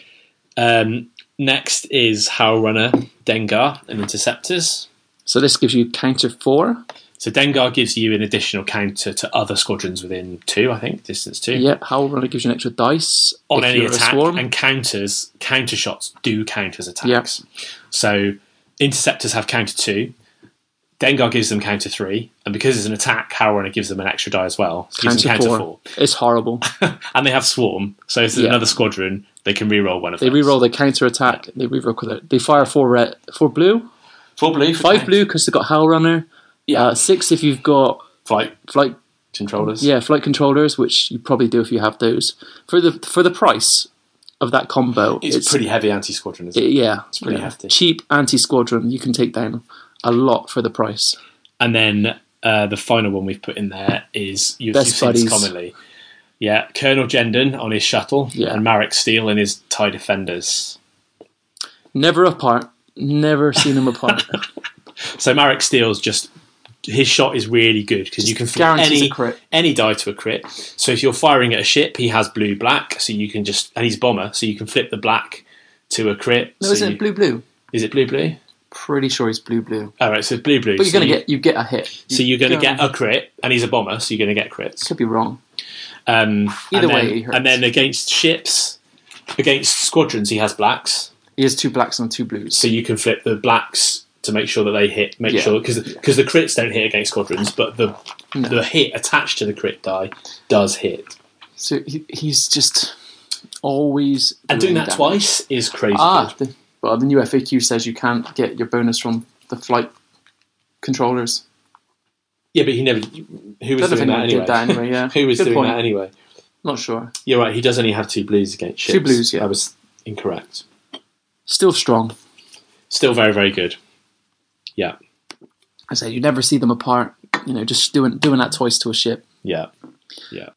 Um, next is Howl Runner, Dengar, and Interceptors. So this gives you counter four. So Dengar gives you an additional counter to other squadrons within two, I think, distance two. Yeah, Howl Runner gives you an extra dice On if any you're a attack, swarm. and counters, counter shots do count as attacks. Yep. So Interceptors have counter two. Dengar gives them counter three, and because it's an attack, Howl Runner gives them an extra die as well. So it gives them Counter counter four. four. It's horrible. And they have Swarm, so if there's Yeah. another squadron, they can reroll one of They those. reroll the counter attack. They reroll with it. They fire four red, four blue, Four blue, for five tanks. blue because they've got Howl Runner. Yeah. Uh, six if you've got Flight flight. controllers. Yeah, flight controllers, which you probably do if you have those. For the for the price of that combo, It's, pretty heavy anti-squadron, isn't it? it- yeah, it's pretty yeah. hefty. Cheap anti-squadron. You can take down a lot for the price. And then uh, the final one we've put in there is, you've, Best you've seen this buddies. commonly. Yeah, Colonel Jendon on his shuttle, Yeah. and Marek Steele in his TIE Defenders. Never apart. Never seen them apart. So Marek Steele's just, his shot is really good because you can flip Guarantees any a crit. any die to a crit. So if you're firing at a ship, he has blue black, so you can just, and he's bomber, so you can flip the black to a crit. No, so isn't you- it blue blue? Is it blue blue? Pretty sure he's blue blue. All right, so it's blue blue. But you're so gonna you, get you get a hit. so you're going to Go- get a crit, and he's a bomber, so you're going to get crits. Could be wrong. Um, Either and way, then, he hurts. and then against ships, against squadrons, he has blacks, He has two blacks and two blues. so you can flip the blacks to make sure that they hit. Make Yeah. sure because because the crits don't hit against squadrons, but the No. the hit attached to the crit die does hit. So he, he's just always And doing that damage. twice is crazy. Ah, good. the, well, the new F A Q says you can't get your bonus from the flight controllers. Yeah, but he never. Who was Don't doing think that I anyway? did that anyway. Yeah, Who was Good doing point. that anyway? Not sure. You're right. He does only have two blues against ships. Two blues, yeah. I was incorrect. Still strong. Still very very good. Yeah, I say you never see them apart. You know, just doing doing that twice to a ship. yeah, yeah.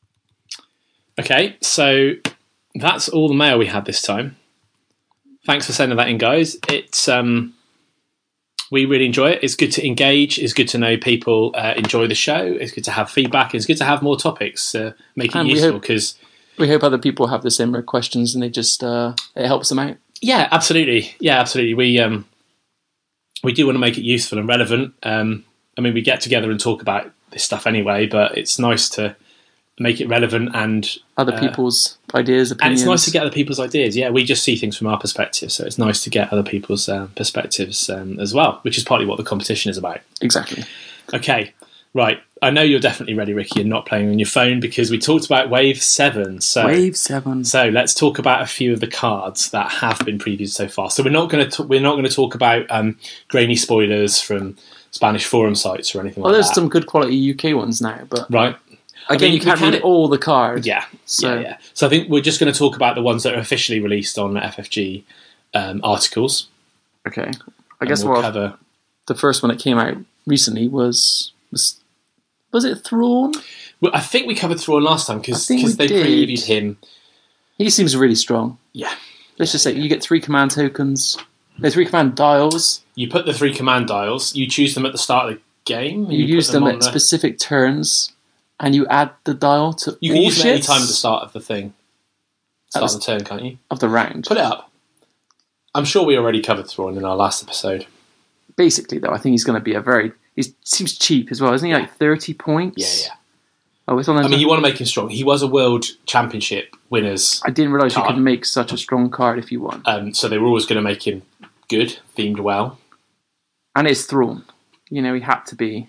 Okay, so that's all the mail we had this time. Thanks for sending that in, guys. It's um, we really enjoy it. It's good to engage. It's good to know people uh, enjoy the show. It's good to have feedback. It's good to have more topics. Uh, make it And we useful hope- because We hope other people have the similar questions and they just uh, it helps them out. yeah, absolutely, yeah, absolutely. We um, we do want to make it useful and relevant. Um, I mean, we get together and talk about this stuff anyway, but it's nice to make it relevant and Other Uh, people's ideas, and opinions. it's nice to get other people's ideas. Yeah, we just see things from our perspective, so it's nice to get other people's um, perspectives um, as well, which is partly what the competition is about. Exactly. Okay, right. I know you're definitely ready, Ricky, and not playing on your phone because we talked about Wave Seven. So, Wave seven. so let's talk about a few of the cards that have been previewed so far. So we're not going to we're not going to talk about um, grainy spoilers from Spanish forum sites or anything Well, like there's that. some good quality U K ones now, but Right? again, mean, you can't we can- read all the cards. Yeah, So- yeah, yeah. So I think we're just going to talk about the ones that are officially released on F F G um, articles. Okay. I and guess we'll well, cover. the first one that came out recently was was was it Thrawn? Well, I think we covered Thrawn last time I because think we they did. previewed him. He seems really strong. Yeah, Let's just say you get three command tokens. No, three command dials. you put the three command dials. You choose them at the start of the game. and You, put use them, on at the- specific turns, and you add the dial to You can all use them any ships time at the start of the thing. Start At of the turn, can't you? of the round. Put it up. I'm sure we already covered Thrawn in our last episode. Basically, though, I think he's going to be a very. He seems cheap as well, isn't he? Like thirty points. Yeah, yeah. Oh, it's on. I mean, you want to make him strong. He was a world championship winners, I didn't realize you Card. could make such a strong card if you want. um, so they were always going to make him good, themed well. And it's Thrawn. You know, he had to be.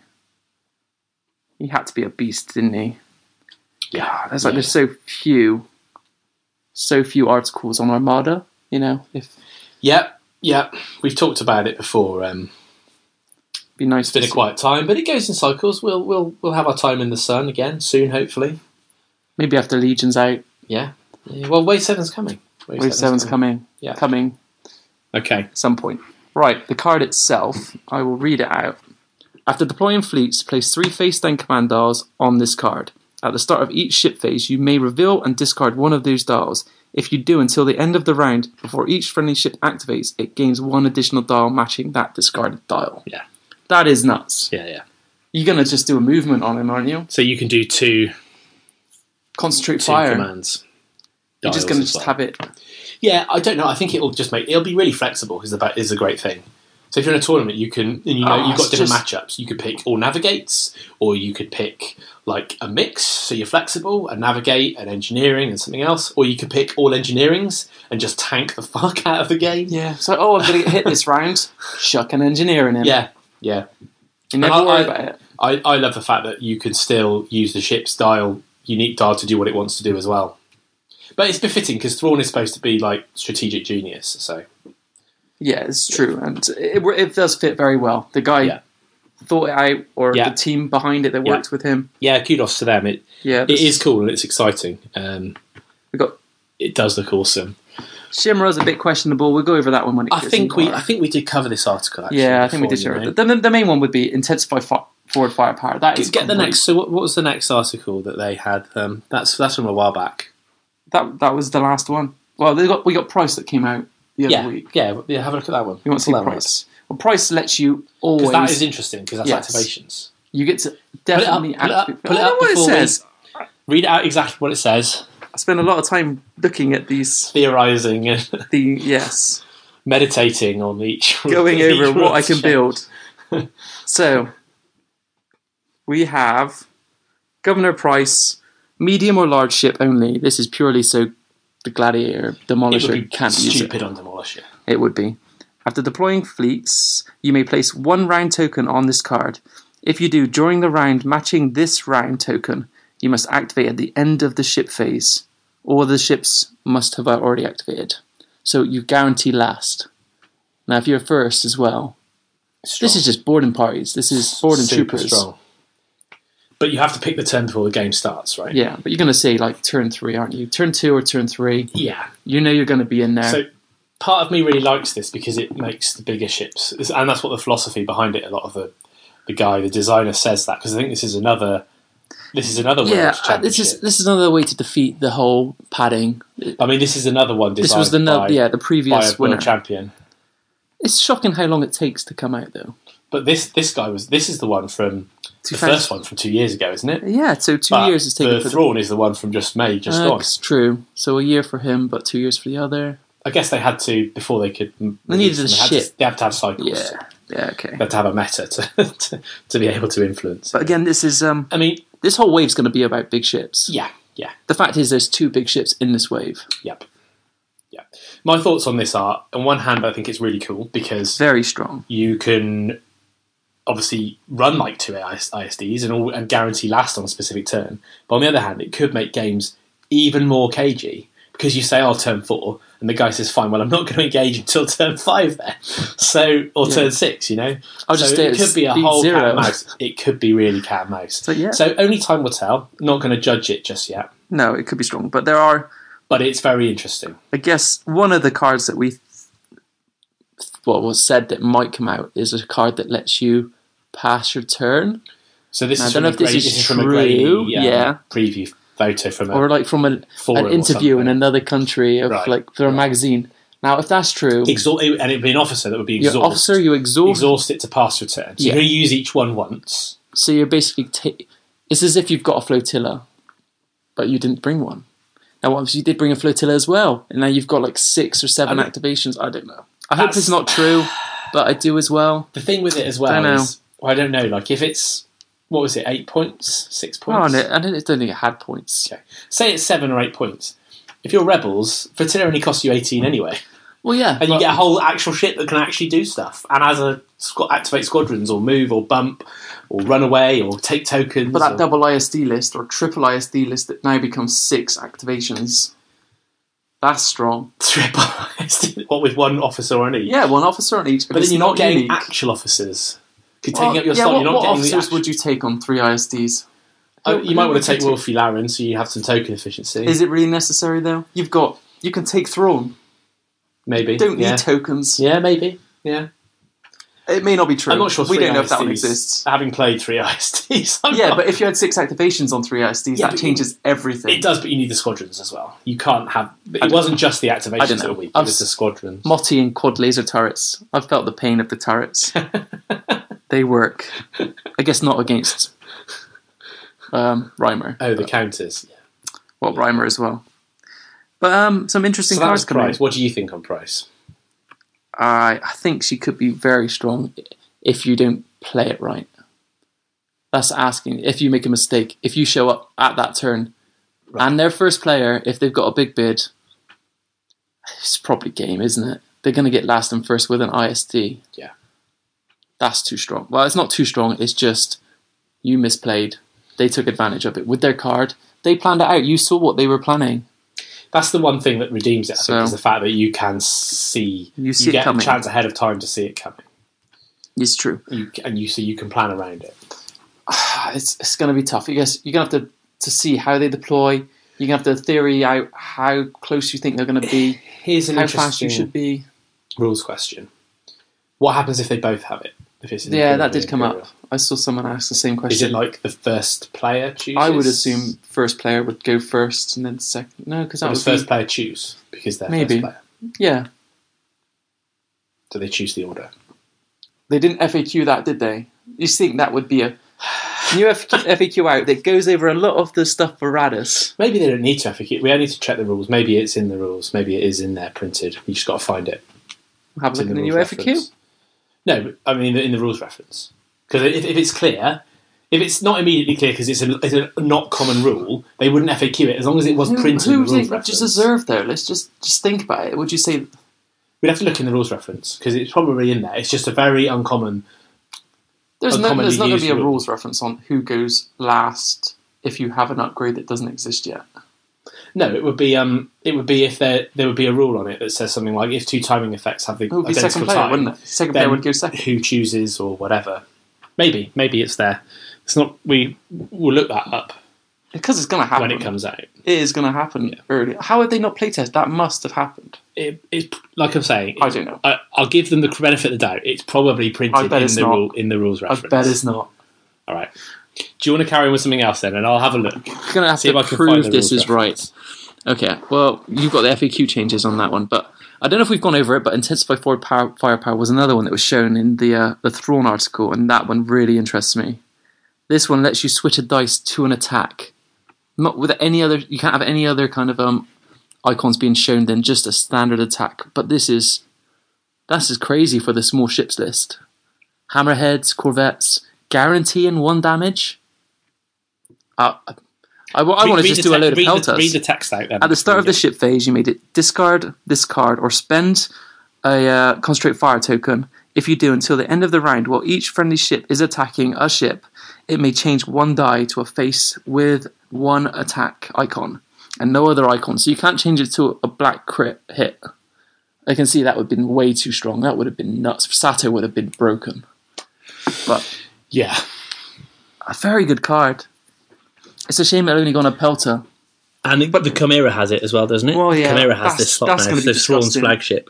He had to be a beast, didn't he? Yeah, God, there's like yeah. there's so few, so few articles on Armada. You know, if Yeah, yeah. We've talked about it before. Um, it'd be nice. it's been to a see. quiet time, but it goes in cycles. We'll we'll we'll have our time in the sun again soon, hopefully. Maybe after Legion's out, Yeah. Yeah, well, Wave Seven's coming. Wave Seven's coming. Yeah. Coming Okay. at some point. Right, the card itself. I will read it out. After deploying fleets, place three face-down command dials on this card. At the start of each ship phase, you may reveal and discard one of those dials. If you do until the end of the round, before each friendly ship activates, it gains one additional dial matching that discarded dial. Yeah. That is nuts. Yeah, yeah. You're going to just do a movement on him, aren't you? So you can do two, Concentrate two fire. commands. You're just going to dials as just well. have it. Yeah, I don't know. I think it'll just make it'll be really flexible because the is a great thing. So if you're in a tournament, you can and you know Oh, you've got it's different just- matchups. You could pick all navigates, or you could pick like a mix, so you're flexible, a navigate, and engineering, and something else, or you could pick all engineerings and just tank the fuck out of the game. Yeah. So, oh, I'm going to get hit this round. Shuck an engineer in him. Yeah, yeah. You never And I- worry I- about it. I, I love the fact that you can still use the ship's dial, unique dial, to do what it wants to do as well. But it's befitting because Thrawn is supposed to be like strategic genius. So Yeah, it's true. And it, it does fit very well. The guy Yeah. thought it out, or Yeah. the team behind it that Yeah. worked with him. yeah, kudos to them. It Yeah. it is cool and it's exciting. Um, We got it does look awesome. Shimra's a bit questionable. We'll go over that one when it I gets think into we our- I think we did cover this article. Actually, Yeah, I think we did before, share you it. know. The, the main one would be intensify fi- forward firepower. That is Get the complete- next. So what, what was the next article that they had? Um, that's that's from a while back. That that was the last one. Well, they got we got Price that came out the other Yeah, week. yeah, yeah. Have a look at that one. You want to see Pull that one Price? Well, Price lets you always. Because that is interesting because that's Yes. activations. You get to Pull it up. definitely Pull it up. activate. Pull it I know up what it before we- says. Read out exactly what it says. I spend a lot of time looking at these. Theorizing and The yes, meditating on each. going each over what I rules can check. build. So we have Governor Price, medium or large ship only. This is purely so the Gladiator It Demolisher would be can't use it. stupid on Demolisher. It would be. After deploying fleets, you may place one round token on this card. If you do during the round matching this round token, you must activate at the end of the ship phase. All the ships must have already activated. So you guarantee last. Now, if you're first as well, Strong. this is just boarding parties. This is boarding Super troopers. strong. But you have to pick the turn before the game starts, right? Yeah, but you're going to say like turn three, aren't you? Turn two or turn three. Yeah. You know you're going to be in there. So part of me really likes this because it makes the bigger ships, and that's what the philosophy behind it. A lot of the the guy, the designer, says that because I think this is another. This is another world yeah, uh, championship. this is this is another way to defeat the whole padding. I mean, this is another one designed This was the no, by, yeah the by previous a winner. world champion. It's shocking how long it takes to come out, though. But this this guy was this is the one from the two thousand first one from two years ago, isn't it? Yeah, so two But years is taken the for Thrawn is the one from just May, just the. Uh, gone. it's true. So a year for him, but two years for the other. I guess they had to before they could. m- They needed release a them, They had, ship. to, they had to have cycles. Yeah, yeah, okay. They had to have a meta to to, to be able to influence. But again, this is um, I mean, this whole wave's going to be about big ships. yeah, yeah. The fact is, there's two big ships in this wave. Yep. Yeah. My thoughts on this are, on one hand, I think it's really cool because Very strong. you can obviously run like two I S Ds and, all, and guarantee last on a specific turn. But on the other hand, it could make games even more cagey because you say, "Oh, turn four," and the guy says, "Fine, well, I'm not going to engage until turn five there." So, or Yeah. turn six, you know. I'll just so stay it at could be a speed whole zero. cat and mouse. It could be really cat and mouse. So yeah, So only time will tell. Not going to judge it just yet, no, it could be strong. But there are, but it's very interesting. I guess, one of the cards that we, what was said that might come out is a card that lets you pass your turn, So this I is don't from know a if this great, is this is from a great true, um, yeah. preview photo from a or like from a, forum an or interview in something. another country of Right, like for a right. magazine. Now, if that's true, Exhaust, and it'd be an officer that would be your exhaust. officer, you exhaust, exhaust it to pass your turn. So Yeah. you're going to use each one once. so you're basically ta- it's as if you've got a flotilla, but you didn't bring one. Now, obviously, you did bring a flotilla as well, and now you've got like six or seven I mean- activations. I don't know. I hope That's- it's not true, but I do as well. The thing with it as well Don't know. is, well, I don't know, like if it's, what was it, eight points? Six Oh, points? no, I don't, I don't think it had points. Okay. Say it's seven or eight points. If you're Rebels, Flotilla only costs you eighteen anyway. Well, yeah, And you but- get a whole actual ship that can actually do stuff. And as a squ- activate squadrons or move or bump or run away or take tokens. but that or, double I S D list or triple I S D list that now becomes six activations. That's strong. triple, what with one officer on each? Yeah, one officer on each, but, But then it's you're not getting unique. actual officers. You're Well, taking up your yeah, slot. what, You're not what getting the officers actual- would you take on three I S Ds? Oh, Who- you might who want would to take you Wolfie Laren so you have some token efficiency. Is it really necessary though? You've got you can take Thrawn. Maybe. You don't need yeah. tokens. Yeah, maybe. Yeah. It may not be true. I'm not sure. We three don't know if that one I S Ds, exists. Having played three I S Ds, I'm Yeah, not- but if you had six activations on three I S Ds, Yeah, that but changes everything. it does. But you need the squadrons as well. You can't have. It don't- wasn't just the I don't activations that know. were weak. It I've was the squadrons. Motti and quad laser turrets. I've felt the pain of the turrets. They work. I guess not against um, Reimer. Oh, the but- counters. Yeah. Well, Reimer as well. But um, some interesting So that was cards coming. Price. What do you think on Price? I I think she could be very strong if you don't play it right. That's asking. If you make a mistake, if you show up at that turn, Right. and their first player, if they've got a big bid, it's probably game, isn't it? They're going to get last and first with an I S D. Yeah. That's too strong. Well, it's not too strong. It's just you misplayed. They took advantage of it with their card. They planned it out. You saw what they were planning. That's the one thing that redeems it, I So- think, is the fact that you can see, You see it get coming. a chance ahead of time to see it coming, It's true. you, and you see you can plan around it. It's it's going to be tough. You guess you're going to have to to see how they deploy. You're going to have to theory out how close you think they're going to be, Here's an how interesting fast you should be. rules question: what happens if they both have it? If it's an Yeah, Imperial that did and come Imperial? up. I saw someone ask the same Is question. it like the first player chooses? I would assume first player would go first and then second. No, because that Does would first be player choose because they're Maybe. first player? yeah. Do they choose the order? They didn't F A Q that, did they? You think that would be a new F A Q out that goes over a lot of the stuff for Radis? Maybe they don't need to F A Q. We only need to check the rules. Maybe it's in the rules. Maybe it is in there printed. You just got to find it. Have a It's look in in the rules new F A Q. reference. No, but, I mean in the rules reference. Because if, if it's clear, if it's not immediately clear because it's a, it's a not common rule, they wouldn't F A Q it as long as it was Who, printed who in would the rules you reference. just deserve though? Let's just just think about it. Would you say We'd have to look in the rules reference because it's probably in there. It's just a very uncommon. there's no Uncommonly there's not going to used be a rule. rules reference on who goes last if you have an upgrade that doesn't exist yet? No, it would be um, it would be if there there would be a rule on it that says something like if two timing effects have the It would be identical second player, time, wouldn't it? Second then player would go second. who chooses or whatever. Maybe, maybe it's there. It's not. We will look that up Because it's going to happen. when it comes out. It is going to happen early. How would they not playtest? That must have happened. It, it's like I'm saying. I don't know. I, I'll give them the benefit of the doubt. It's probably I printed bet in it's the not. rule in the rules I reference. bet it's not. All right. Do you want to carry on with something else then, and I'll have a look. You're going to have See if I to can find prove the this rules is right. Okay, well, you've got the F A Q changes on that one, but I don't know if we've gone over it, but Intensify Forward power, Firepower was another one that was shown in the uh, the Thrawn article, and that one really interests me. This one lets you switch a dice to an attack. Not with any other, you can't have any other kind of um, icons being shown than just a standard attack, but this is, that's is crazy for the small ships list. Hammerheads, Corvettes, guaranteeing one damage. Uh, I, I, I want to Read just the do a te- load of read the- pelters. Read the text out then. At the start of the Read it. ship phase, you made it discard this card or spend a uh, concentrate fire token. If you do until the end of the round, while each friendly ship is attacking a ship, it may change one die to a face with one attack icon and no other icon. So you can't change it to a black crit hit. I can see that would have been way too strong. That would have been nuts. Sato would have been broken. But Yeah. a very good card. It's a shame it only gone a pelter. And but the Chimera has it as well, doesn't it? Well, yeah, Chimera has that's- this slot that's now. gonna be So Thrawn's disgusting. flagship.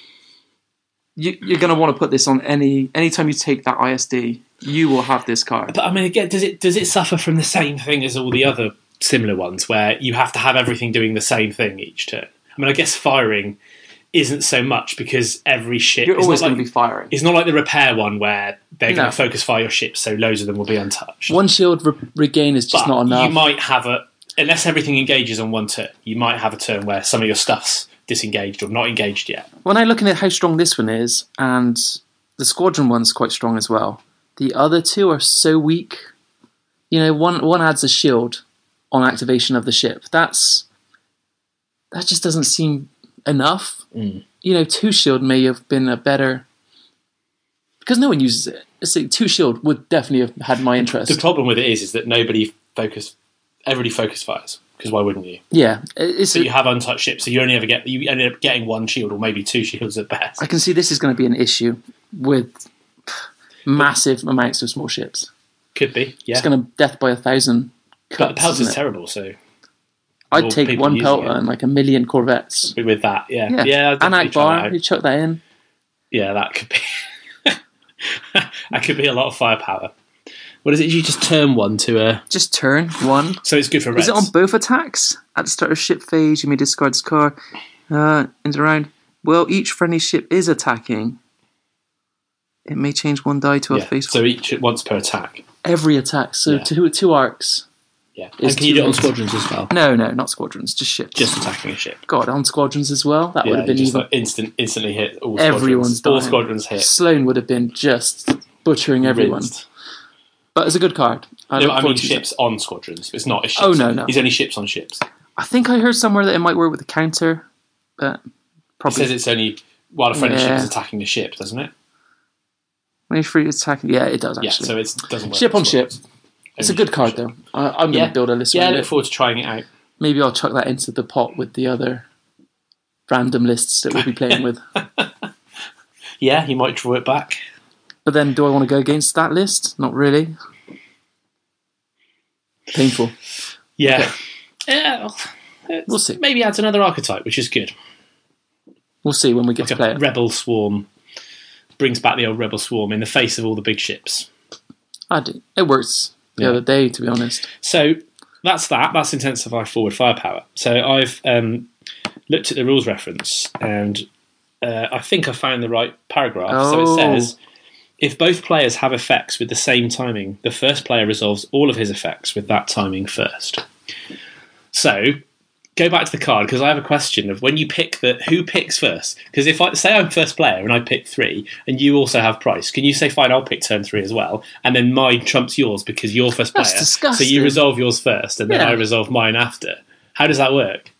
You, you're going to want to put this on any anytime you take that I S D. You will have this card. But I mean, again, does it does it suffer from the same thing as all the other similar ones, where you have to have everything doing the same thing each turn? I mean, I guess firing isn't so much because every ship You're it's always not going like, to be firing. It's not like the repair one where they're going No. to focus fire your ships, so loads of them will be untouched. One shield re- regain is just but not enough. you might have a unless everything engages on one turn, you might have a turn where some of your stuff's disengaged or not engaged yet. When I'm looking at how strong this one is, and the squadron one's quite strong as well, the other two are so weak. You know, one one adds a shield on activation of the ship. That's that just doesn't seem enough. Mm. You know, two shield may have been a better because no one uses it. It's like two shield would definitely have had my interest. The problem with it is, is that nobody focus, everybody focus fires. Because why wouldn't you? yeah, it's. So you have untouched ships, so you only ever get you end up getting one shield or maybe two shields at best. I can see this is going to be an issue with massive amounts of small ships. Could be, yeah. It's going to death by a thousand. But the cuts, pelter's isn't it? terrible, so I'd more take people one using pelter it. and like a million Corvettes. with that, yeah, Yeah, yeah, I'd and definitely try Akbar, that you out. chuck that in. Yeah, that could be. That could be a lot of firepower. What is it? You just turn one to a... Just turn one. So it's good for reds. Is it on both attacks? At the start of ship phase, you may discard this card. Uh, in the round. Well, each friendly ship is attacking. It may change one die to a yeah. face. So each once per attack. Every attack. So Yeah. two two arcs. Yeah. And can you do it on hits. squadrons as well? No, no, not squadrons. Just ships. Just attacking a ship. God, on squadrons as well. That would Yeah, have been just even. like instant, instantly hit all Everyone's squadrons. All dying. squadrons hit. Sloane would have been just butchering everyone. Rinsed. But it's a good card. I, No, look I mean forward to it. ships on squadrons. It's not a ship. Oh, no, no. He's only ships on ships. I think I heard somewhere that it might work with the counter, but It probably. says it's only while a friendly ship Yeah. is attacking a ship, doesn't it? When you're free attacking, yeah, it does Yeah, actually. so it doesn't work. Ship on with ship. squadrons. It's a Only good ship card on though. ship. I, I'm going to Yeah. build a list Yeah, I around look it. forward to trying it out. Maybe I'll chuck that into the pot with the other random lists that we'll be playing with. Yeah, he might draw it back. But then, do I want to go against that list? Not really. Painful. Yeah. Yeah. well, it's- We'll see. Maybe adds another archetype, which is good. We'll see when we get Like to play a it. rebel swarm. Brings back the old rebel swarm in the face of all the big ships. I do. It works the Yeah. other day, to be honest. So that's that. That's intensify forward firepower. So I've um, looked at the rules reference and uh, I think I found the right paragraph. So Oh. it says, if both players have effects with the same timing, the first player resolves all of his effects with that timing first. So go back to the card because I have a question of when you pick the who picks first. Because if I say I'm first player and I pick three, and you also have price, can you say fine? I'll pick turn three as well, and then mine trumps yours because you're first player. That's disgusting. So you resolve yours first, and then Yeah. I resolve mine after. How does that work?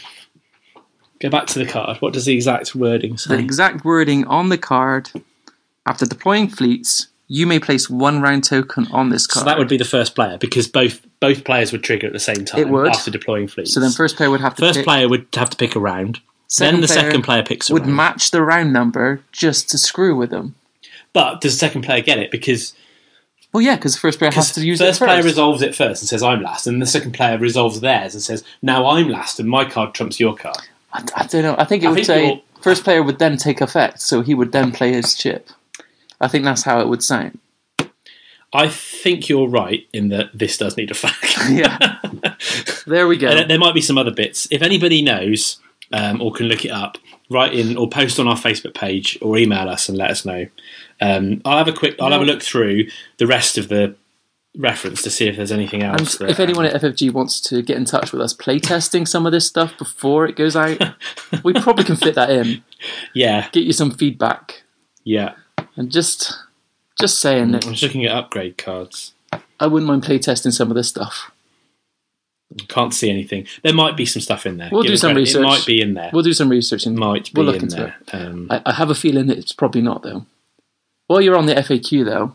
Go back to the card. What does the exact wording The say? exact wording on the card: after deploying fleets, you may place one round token on this So card. that would be the first player because both both players would trigger at the same time It would. after deploying fleets. So then, first player would have to first pick. player would have to pick a round. Second then the player second player picks a would round. match the round number just to screw with them. But does the second player get it? Because Well, yeah, because the first player has to use first it first. player resolves it first and says I'm last, and the second player resolves theirs and says now I'm last, and my card trumps your card. I, I don't know. I think it I would think say you're- first player would then take effect, so he would then play his chip. I think that's how it would sound. I think you're right in that this does need a fact. Yeah. There we go. And there might be some other bits. If anybody knows um, or can look it up, write in or post on our Facebook page or email us and let us know. Um, I'll have a quick. I'll have a look through the rest of the reference to see if there's anything And else. that, if anyone at F F G wants to get in touch with us playtesting some of this stuff before it goes out, we probably can fit that in. yeah, Get you some feedback. yeah. And just just saying I'm that just looking at upgrade cards. I wouldn't mind playtesting some of this stuff. Can't see anything. There might be some stuff in there. We'll Give do it some credit. research. It might be in there. We'll do some research and might be we'll look in into there. Um, I, I have a feeling that it's probably not, though. While you're on the F A Q, though,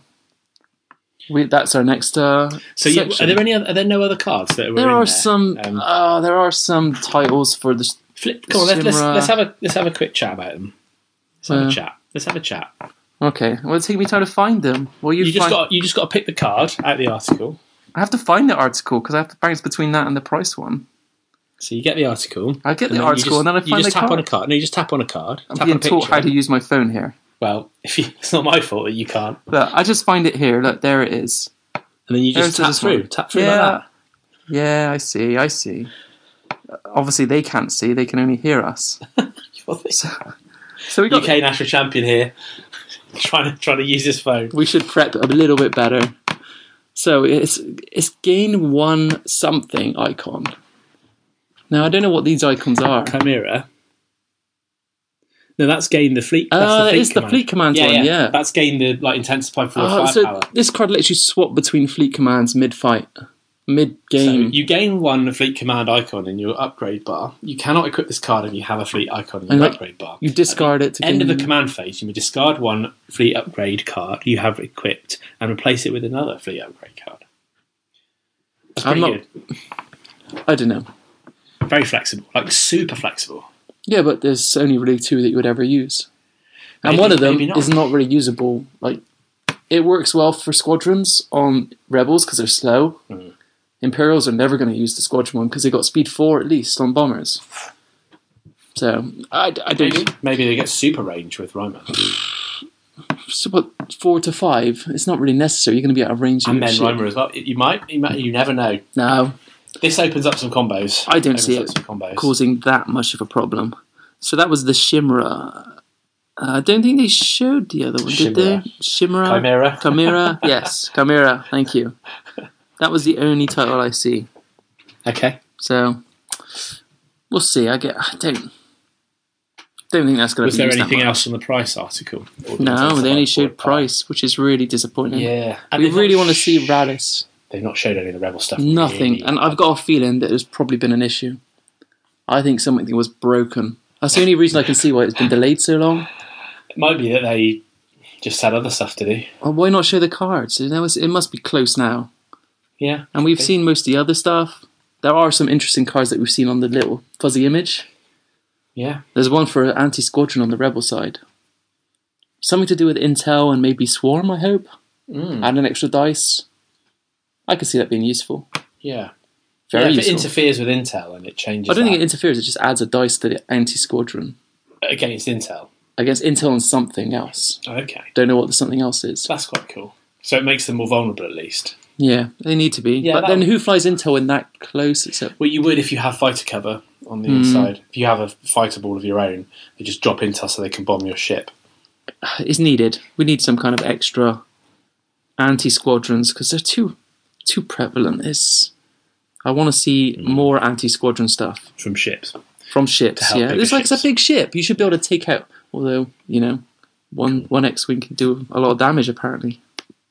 we, that's our next uh, so, yeah, section. are there any? Other, are there no other cards that were There in are there? some. Um, uh, there are some titles for the. flip. Come on, let's, let's, Simra- let's have a let's have a quick chat about them. Let's have Uh, a chat. Let's have a chat. Okay, well, it's taking me time to find them. Well, you, You just find, got you just got to pick the card out of the article. I have to find the article because I have to bounce between that and the price one. So you get the article. I get and the then you article just, and then I you find just the tap card. on a card. No, you just tap on a card. I'm tap being on a taught picture. how to use my phone here. Well, if you, it's not my fault that you can't. Look, I just find it here. Look, there it is. And then you just There's tap this through. one. Tap through Yeah. like that. Yeah, I see. I see. Uh, Obviously, they can't see. They can only hear us. You're the So we got. U K national champion here, trying to trying to use his phone. We should prep a little bit better. So it's it's gain one something icon. Now I don't know what these icons are. Chimera. No, that's gain the fleet. That's Oh, the it fleet is the command. fleet command yeah, one, Yeah, yeah. that's gain the like intensify forward Oh, firepower. so this card lets you swap between fleet commands mid-fight, So mid-game. you gain one fleet command icon in your upgrade bar. You cannot equip this card if you have a fleet icon in your And, like, upgrade bar. you discard it to End of gain- the command phase, you may discard one fleet upgrade card you have equipped and replace it with another fleet upgrade card. That's I'm pretty not- good. I don't know. Very flexible, like super flexible. Yeah, but there's only really two that you would ever use. And Maybe- one of them maybe not. is not really usable. Like, it works well for squadrons on rebels because they're slow. Mm. Imperials are never going to use the squadron one because they got speed four at least on bombers. So I, I don't. Maybe, maybe they get super range with Ryman. so what, four to five. It's not really necessary. You're going to be out of range. And Men Rhymer as well. You might, you might, you never know. No, this opens up some combos. I don't Opens see up it some combos. causing that much of a problem. So that was the Shimra. Uh, I don't think they showed the other one, did they? Shimra, Chimera. Chimera. Yes, Chimera. Thank you. That was the only title I see. Okay. So we'll see. I get. I don't. Don't think that's going to. Was be there used that anything much. else on the price article? Or did No, it say they only something showed like price, which is really disappointing. Yeah, and We they've really not want to see sh- Radis. They've not showed any of the Rebel stuff. Nothing, really. and I've got a feeling that there's probably been an issue. I think something was broken. That's the only reason I can see why it's been delayed so long. It might be that they just had other stuff to do. Well, why not show the cards? You know, it's- it must be close now. Yeah, And we've okay. seen most of the other stuff. There are some interesting cards that we've seen on the little fuzzy image. Yeah, There's one for Anti-Squadron on the Rebel side. Something to do with Intel and maybe Swarm, I hope. mm. Add an extra dice. I could see that being useful. yeah. Very yeah, if useful. it interferes with Intel and it changes. I don't think it that interferes, it just adds a dice to the Anti-Squadron. against Intel. Against Intel and something else. Okay, Don't know what the something else is. that's quite cool. So it makes them more vulnerable, at least. Yeah, they need to be. Yeah, but that then would- who flies Intel in that close? Except Well, you would if you have fighter cover on the Mm. inside. If you have a fighter ball of your own, they just drop Intel so they can bomb your ship. it's needed. We need some kind of extra anti-squadrons because they're too too prevalent. It's, I want to see Mm. more anti-squadron stuff From ships. from ships. help Yeah, bigger it's like it's a ships. big ship. You should be able to take out. Although you know, one one X-wing can do a lot of damage. Apparently,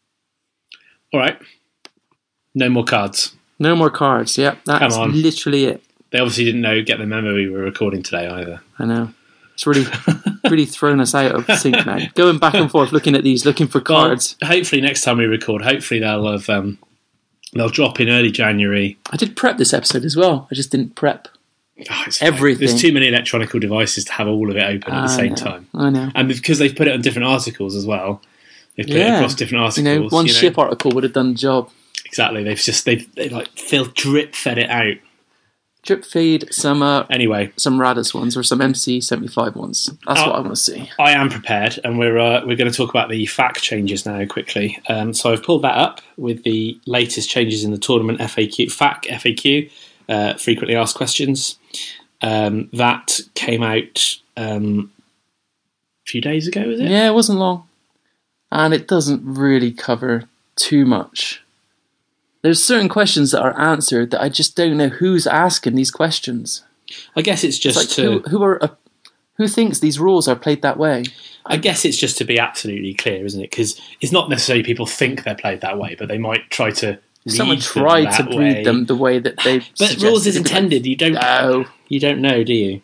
All right. No more cards. no more cards. Yeah, that's Come on. literally it. They obviously didn't know get the memo we were recording today either. I know. It's really, really thrown us out of sync now. Going back and forth, looking at these, looking for cards. Well, hopefully next time we record, hopefully they'll have um, they'll drop in early January. I did prep this episode as well. I just didn't prep Oh, it's fine. everything. There's too many electronical devices to have all of it open at the I same know, time, I know. and because they've put it on different articles as well. They've put it Yeah. across different You articles. know, one you know. ship article would have done the job. Exactly. They've just they've they like filled drip fed it out. Drip feed some uh, Anyway, some Radis ones or some M C seventy-five ones. That's Oh. what I want to see. I am prepared, and we're uh, we're going to talk about the F A Q changes now quickly. Um, so I've pulled that up with the latest changes in the tournament F A Q, F A Q, F A Q, uh, frequently asked questions. Um, that came out um, a few days ago, was it? Yeah, it wasn't long, and it doesn't really cover too much. There's certain questions that are answered that I just don't know who's asking these questions. I guess it's It's just like to. who who are uh, who thinks these rules are played that way? I guess it's just to be absolutely clear, isn't it? Because it's not necessarily people think they're played that way, but they might try to. Someone read them tried to that read way. them the way that they. But rules is intended. You don't. No, You don't know, do you?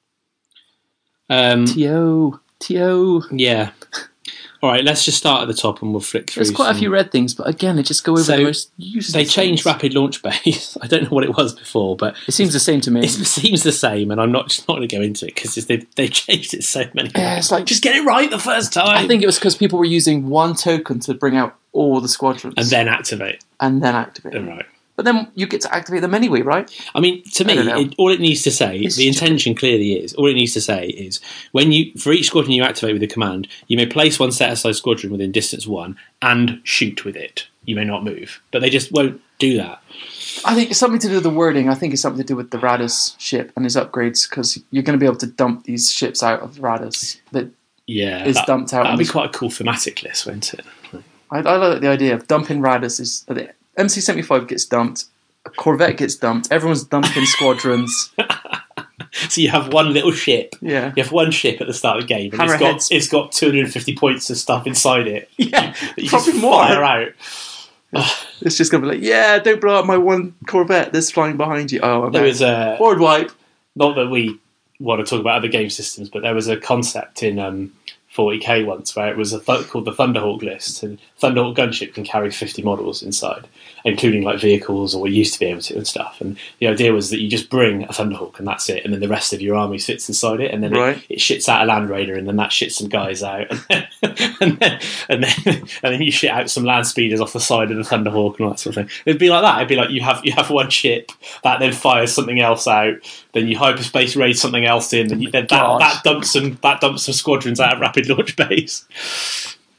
Um, T O T O. yeah. All right, let's just start at the top and we'll flick through. There's quite a some- few red things, but again, it just go over So, the most useless. They changed things. rapid launch base. I don't know what it was before, but It seems the same to me. it seems the same, and I'm not just not going to go into it because they've they've changed it so many Yeah, times. it's like- just get it right the first time, I think it was because people were using one token to bring out all the squadrons and then activate and then activate. them them. right. But then you get to activate them anyway, right? I mean, to me, I don't know. it, all it needs to say, It's the intention clearly is, all it needs to say is, when you, for each squadron you activate with a command, you may place one set-aside squadron within distance one and shoot with it. You may not move. But they just won't do that. I think it's something to do with the wording. I think it's something to do with the Radis ship and his upgrades because you're going to be able to dump these ships out of Radis. That Yeah. Is that, dumped out That'd on be the- quite a cool thematic list, wouldn't it? I, I like the idea of dumping Radis. Is the M C seventy-five gets dumped, a Corvette gets dumped. Everyone's dumping squadrons. So you have one little ship. Yeah. You have one ship at the start of the game, and it's got, Hammerheads. it's got two hundred fifty points of stuff inside it. Yeah, that you probably just more. fire out. It's just going to be like, yeah, don't blow up my one Corvette that's flying behind you. Oh, I'm There out. was a... Board wipe. Not that we want to talk about other game systems, but there was a concept in um, forty K once where it was a th- called the Thunderhawk list, and Thunderhawk gunship can carry fifty models inside, including like vehicles or used to be able to and stuff. And the idea was that you just bring a Thunderhawk and that's it, and then the rest of your army sits inside it, and then Right. it, it shits out a Land Raider, and then that shits some guys out, and then and then, and then and then you shit out some land speeders off the side of the Thunderhawk and all that sort of thing. It'd be like that. It'd be like you have you have one ship that then fires something else out, then you hyperspace raid something else in, then, you, then that, God. that dumps some that dumps some squadrons out of rapid launch base.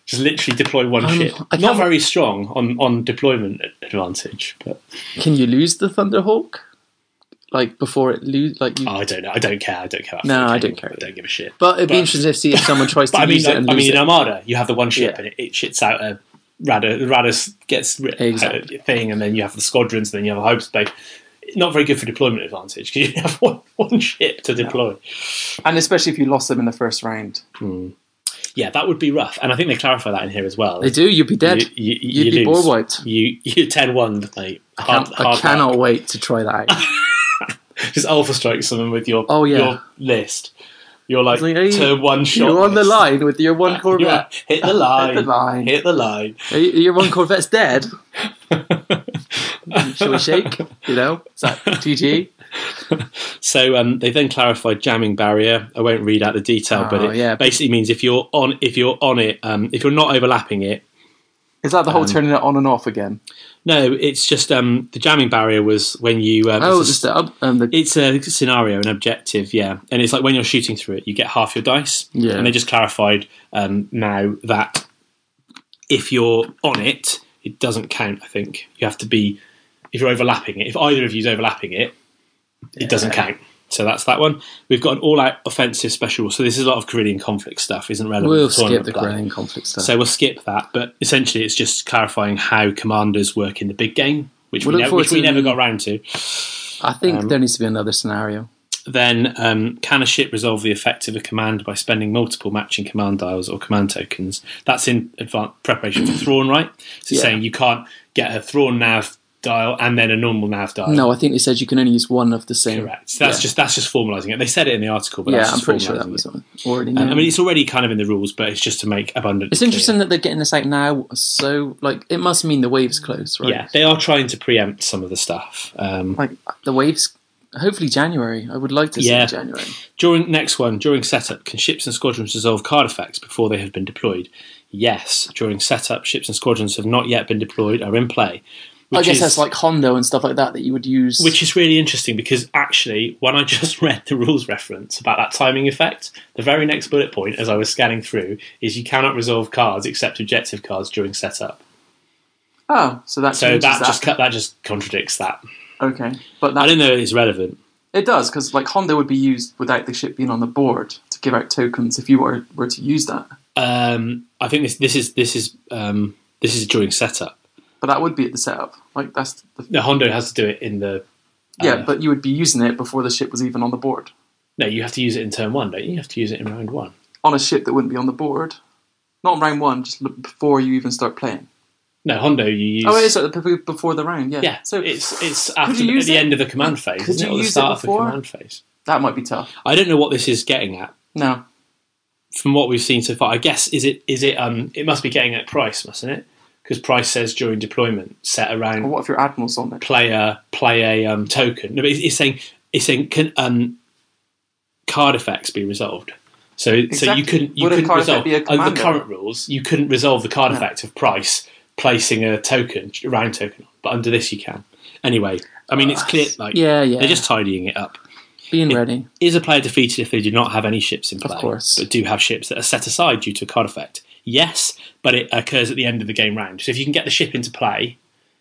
Just literally deploy one Um, ship. I Not can't- very strong on, on deployment advantage, but Can you lose the Thunderhawk? Like before it lose, like you. oh, I don't know. I don't care. I don't care. About No, free I cable. don't care. I don't give a shit. But it'd be but- interesting to see if someone tries to But I mean, use like, it and I lose mean, in it. Armada, you have the one ship Yeah. and it, it shits out a Rada. The Radis gets ri- Exactly. a thing, and then you have the squadrons, and then you have a hyperspace. Not very good for deployment advantage because you have one, one ship to deploy. And especially if you lost them in the first round. Yeah, that would be rough. And I think they clarify that in here as well. They do. You'd be dead. You, you, You'd you be lose. board wiped. You you ten one. Like, I, hard, can't, I hard cannot luck. wait to try that out. Just alpha strike someone with your Oh, yeah. your list. You're like, Like, hey, turn one shot. You're on the list. line with your one Corvette. Yeah, hit the line. Hit the line. Hit the line. Hey, Your one Corvette's dead. Shall we shake? You know? Is that G G? So um, they then clarified jamming barrier. I won't read out the detail, but Oh, it yeah. basically means if you're on if you're on it, um, if you're not overlapping it. Is that the whole Um, turning it on and off again? No, it's just um, the jamming barrier was when you. Um, Oh, it's, just a, the, up- um, the it's a scenario, an objective, yeah, and it's like when you're shooting through it, you get half your dice. Yeah. And they just clarified um, now that if you're on it, it doesn't count. I think you have to be if you're overlapping it. If either of you's overlapping it, it doesn't count. So that's that one. We've got an all-out offensive special. So this is a lot of Carillion conflict stuff. Isn't relevant. We'll for skip tournament the play. Carillion conflict stuff. So we'll skip that. But essentially, it's just clarifying how commanders work in the big game, which We'll we, look ne- forward which we to- never got round to. I think um, there needs to be another scenario. Then, um, can a ship resolve the effect of a command by spending multiple matching command dials or command tokens? That's in advanced preparation for Thrawn, right? So it's Yeah. saying you can't get a Thrawn nav dial and then a normal nav dial. No, I think they said you can only use one of the same. Correct. So that's Yeah. just that's just formalising it. They said it in the article, but Yeah, that's I'm just pretty sure that formalising was it. already Um, known. I mean, it's already kind of in the rules, but it's just to make abundantly It's clear. interesting that they're getting this out now. So, like, it must mean the wave's closed, right? Yeah, they are trying to preempt some of the stuff. Um, Like the waves. Hopefully January. I would like to see Yeah. it in January. During next one, during setup, can ships and squadrons resolve card effects before they have been deployed? Yes. During setup, ships and squadrons have not yet been deployed, are in play. I Which guess is, that's like Hondo and stuff like that that you would use. which is really interesting because actually, when I just read the rules reference about that timing effect, the very next bullet point as I was scanning through is you cannot resolve cards except objective cards during setup. oh, so that So changes that, that. just cut- that just contradicts that. Okay, but I that, don't know if it's relevant. it does because like Hondo would be used without the ship being on the board to give out tokens if you were were to use that. Um, I think this this is this is um, this is during setup. But that would be at the setup. Like that's the, The Hondo has to do it in the. yeah, uh, but you would be using it before the ship was even on the board No, you have to use it in turn one, don't you? You have to use it in round one. on a ship that wouldn't be on the board. Not in round one, just look before you even start playing. No, Hondo you use. Oh, it is at the, b- before the round. Yeah. Yeah, So it's it's after you the, use at the it? end of the command phase, Could isn't it? you Or the use it start of the before? command phase. that might be tough. I don't know what this is getting at. No. From what we've seen so far, I guess is it is it um it must be getting at price, mustn't it? Because price says during deployment set around Or what if your admiral's on it? play a play a um, token. No, but it's, it's saying it's saying can um card effects be resolved? So so you Exactly. couldn't you Would a couldn't card resolve effect be a under the commander? current rules you couldn't resolve the card No. effect of price placing a token a round token, but under this you can. Anyway, I mean it's clear like Yeah, yeah. they're just tidying it up. being ready. Is a player defeated if they do not have any ships in play, course. but do have ships that are set aside due to a card effect? Yes, but it occurs at the end of the game round. So if you can get the ship into play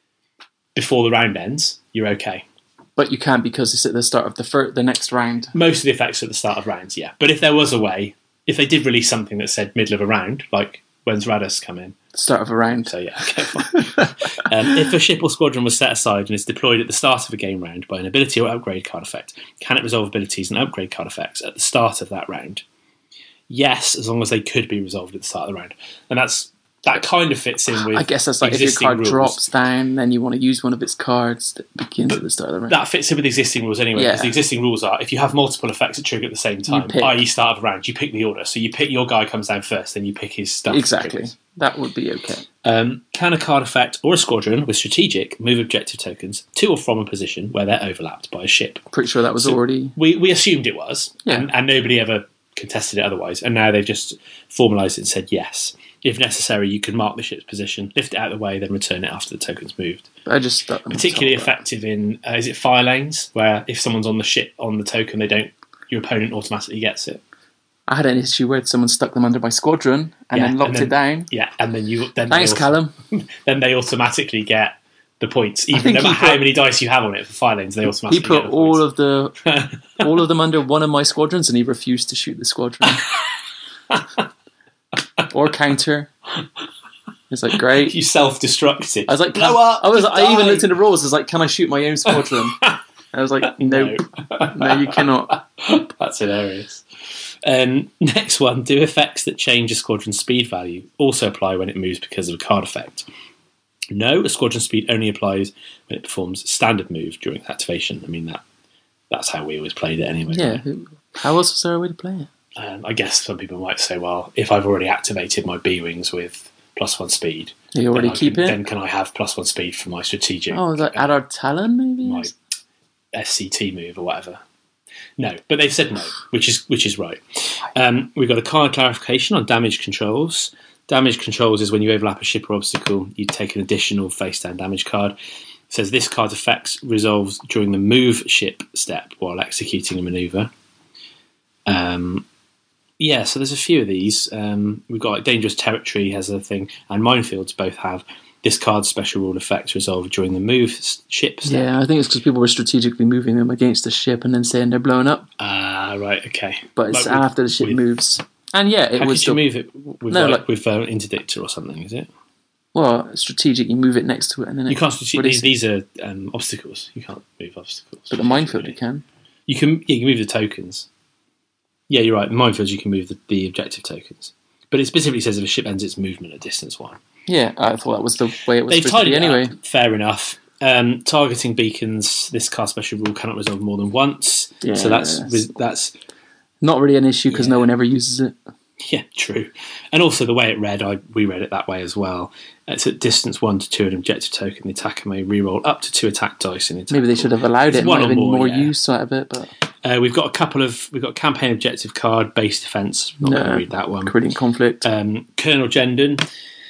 before the round ends, you're okay. But you can't because it's at the start of the fir- the next round. Most of the effects are at the start of rounds, yeah. But if there was a way, if they did release something that said middle of a round, like when's Radus come in? The start of a round. So yeah, okay, fine. um, if a ship or squadron was set aside and is deployed at the start of a game round by an ability or upgrade card effect, can it resolve abilities and upgrade card effects at the start of that round? Yes, as long as they could be resolved at the start of the round. And that's that kind of fits in with I guess that's like if your existing card rules. drops down, then you want to use one of its cards that begins at the start of the round. That fits in with existing rules anyway, because Yeah. the existing rules are if you have multiple effects that trigger at the same time, pick. that is start of a round, you pick the order. So you pick your guy comes down first, then you pick his stuff. Exactly. triggers. That would be okay. Um, can a card effect or a squadron with strategic move objective tokens to or from a position where they're overlapped by a ship? Pretty sure that was So- already. We we assumed it was, Yeah. and, and nobody ever contested it otherwise. And now they've just formalised it and said yes. If necessary, you can mark the ship's position, lift it out of the way, then return it after the token's moved. I just thought them Particularly top, but- effective in uh, is it fire lanes, where if someone's on the ship on the token, they don't your opponent automatically gets it. I had an issue where someone stuck them under my squadron and Yeah, then locked and then- it down. Yeah, and then you then Thanks, they Callum. then they automatically get the points, even think no he matter how put- many dice you have on it for fire lanes. They He automatically put get the all points. of the all of them under one of my squadrons, and he refused to shoot the squadron or counter. It's like great. You self-destructed. I was like, blow can- up. I was. I even die. looked in the rules. I was like, can I shoot my own squadron? I was like, nope, no, you cannot. That's hilarious. Um, next one: do effects that change a squadron's speed value also apply when it moves because of a card effect? No, a squadron speed only applies when it performs standard move during activation. I mean that that's how we always played it anyway. Yeah. right? who- How else was there a way to play it? Um, I guess some people might say, well, if I've already activated my B wings with plus one speed, You already then I keep can, it. Then can I have plus one speed for my strategic? Oh, is that Adar Talon maybe? my S C T move or whatever. No, but they've said no, which is which is right. Um, we've got a card clarification on damage controls. Damage controls is when you overlap a ship or obstacle, you take an additional face-down damage card. It says this card's effects resolves during the move ship step while executing a maneuver. Um, yeah, so there's a few of these. Um, we've got like, dangerous territory has a thing, and minefields both have. This card's special rule effects resolve during the move s- ship step. Yeah, I think it's because people were strategically moving them against the ship and then saying they're blowing up. Ah, right, okay. But it's Like with- after the ship with- moves. And yeah, it How was could you still, move it with No, like, like- with uh, interdictor or something? Is it? well, strategic. You move it next to it, and then You it, can't. what These, is- these are um, obstacles. You can't move obstacles. But the minefield you can. You can. Yeah, you can move the tokens. Yeah, you're right. The minefields you can move the, the objective tokens, but it specifically says if a ship ends its movement at distance one. Yeah, I thought that was the way it was They've supposed to tied be it anyway. up. Fair enough. Um, targeting beacons. This card special rule cannot resolve more than once. So that's Yes. that's Not really an issue because Yeah. no one ever uses it. yeah, true. And also the way it read, I we read it that way as well. It's at distance one to two an objective token. The attacker may reroll up to two attack dice in the attack Maybe they pool. should have allowed It's it. It one might have or been more, more yeah. use out of it, but Uh, we've got a couple of we've got campaign objective card, base defense. Not going to No. read that one. creating conflict. Um, Colonel Jendon,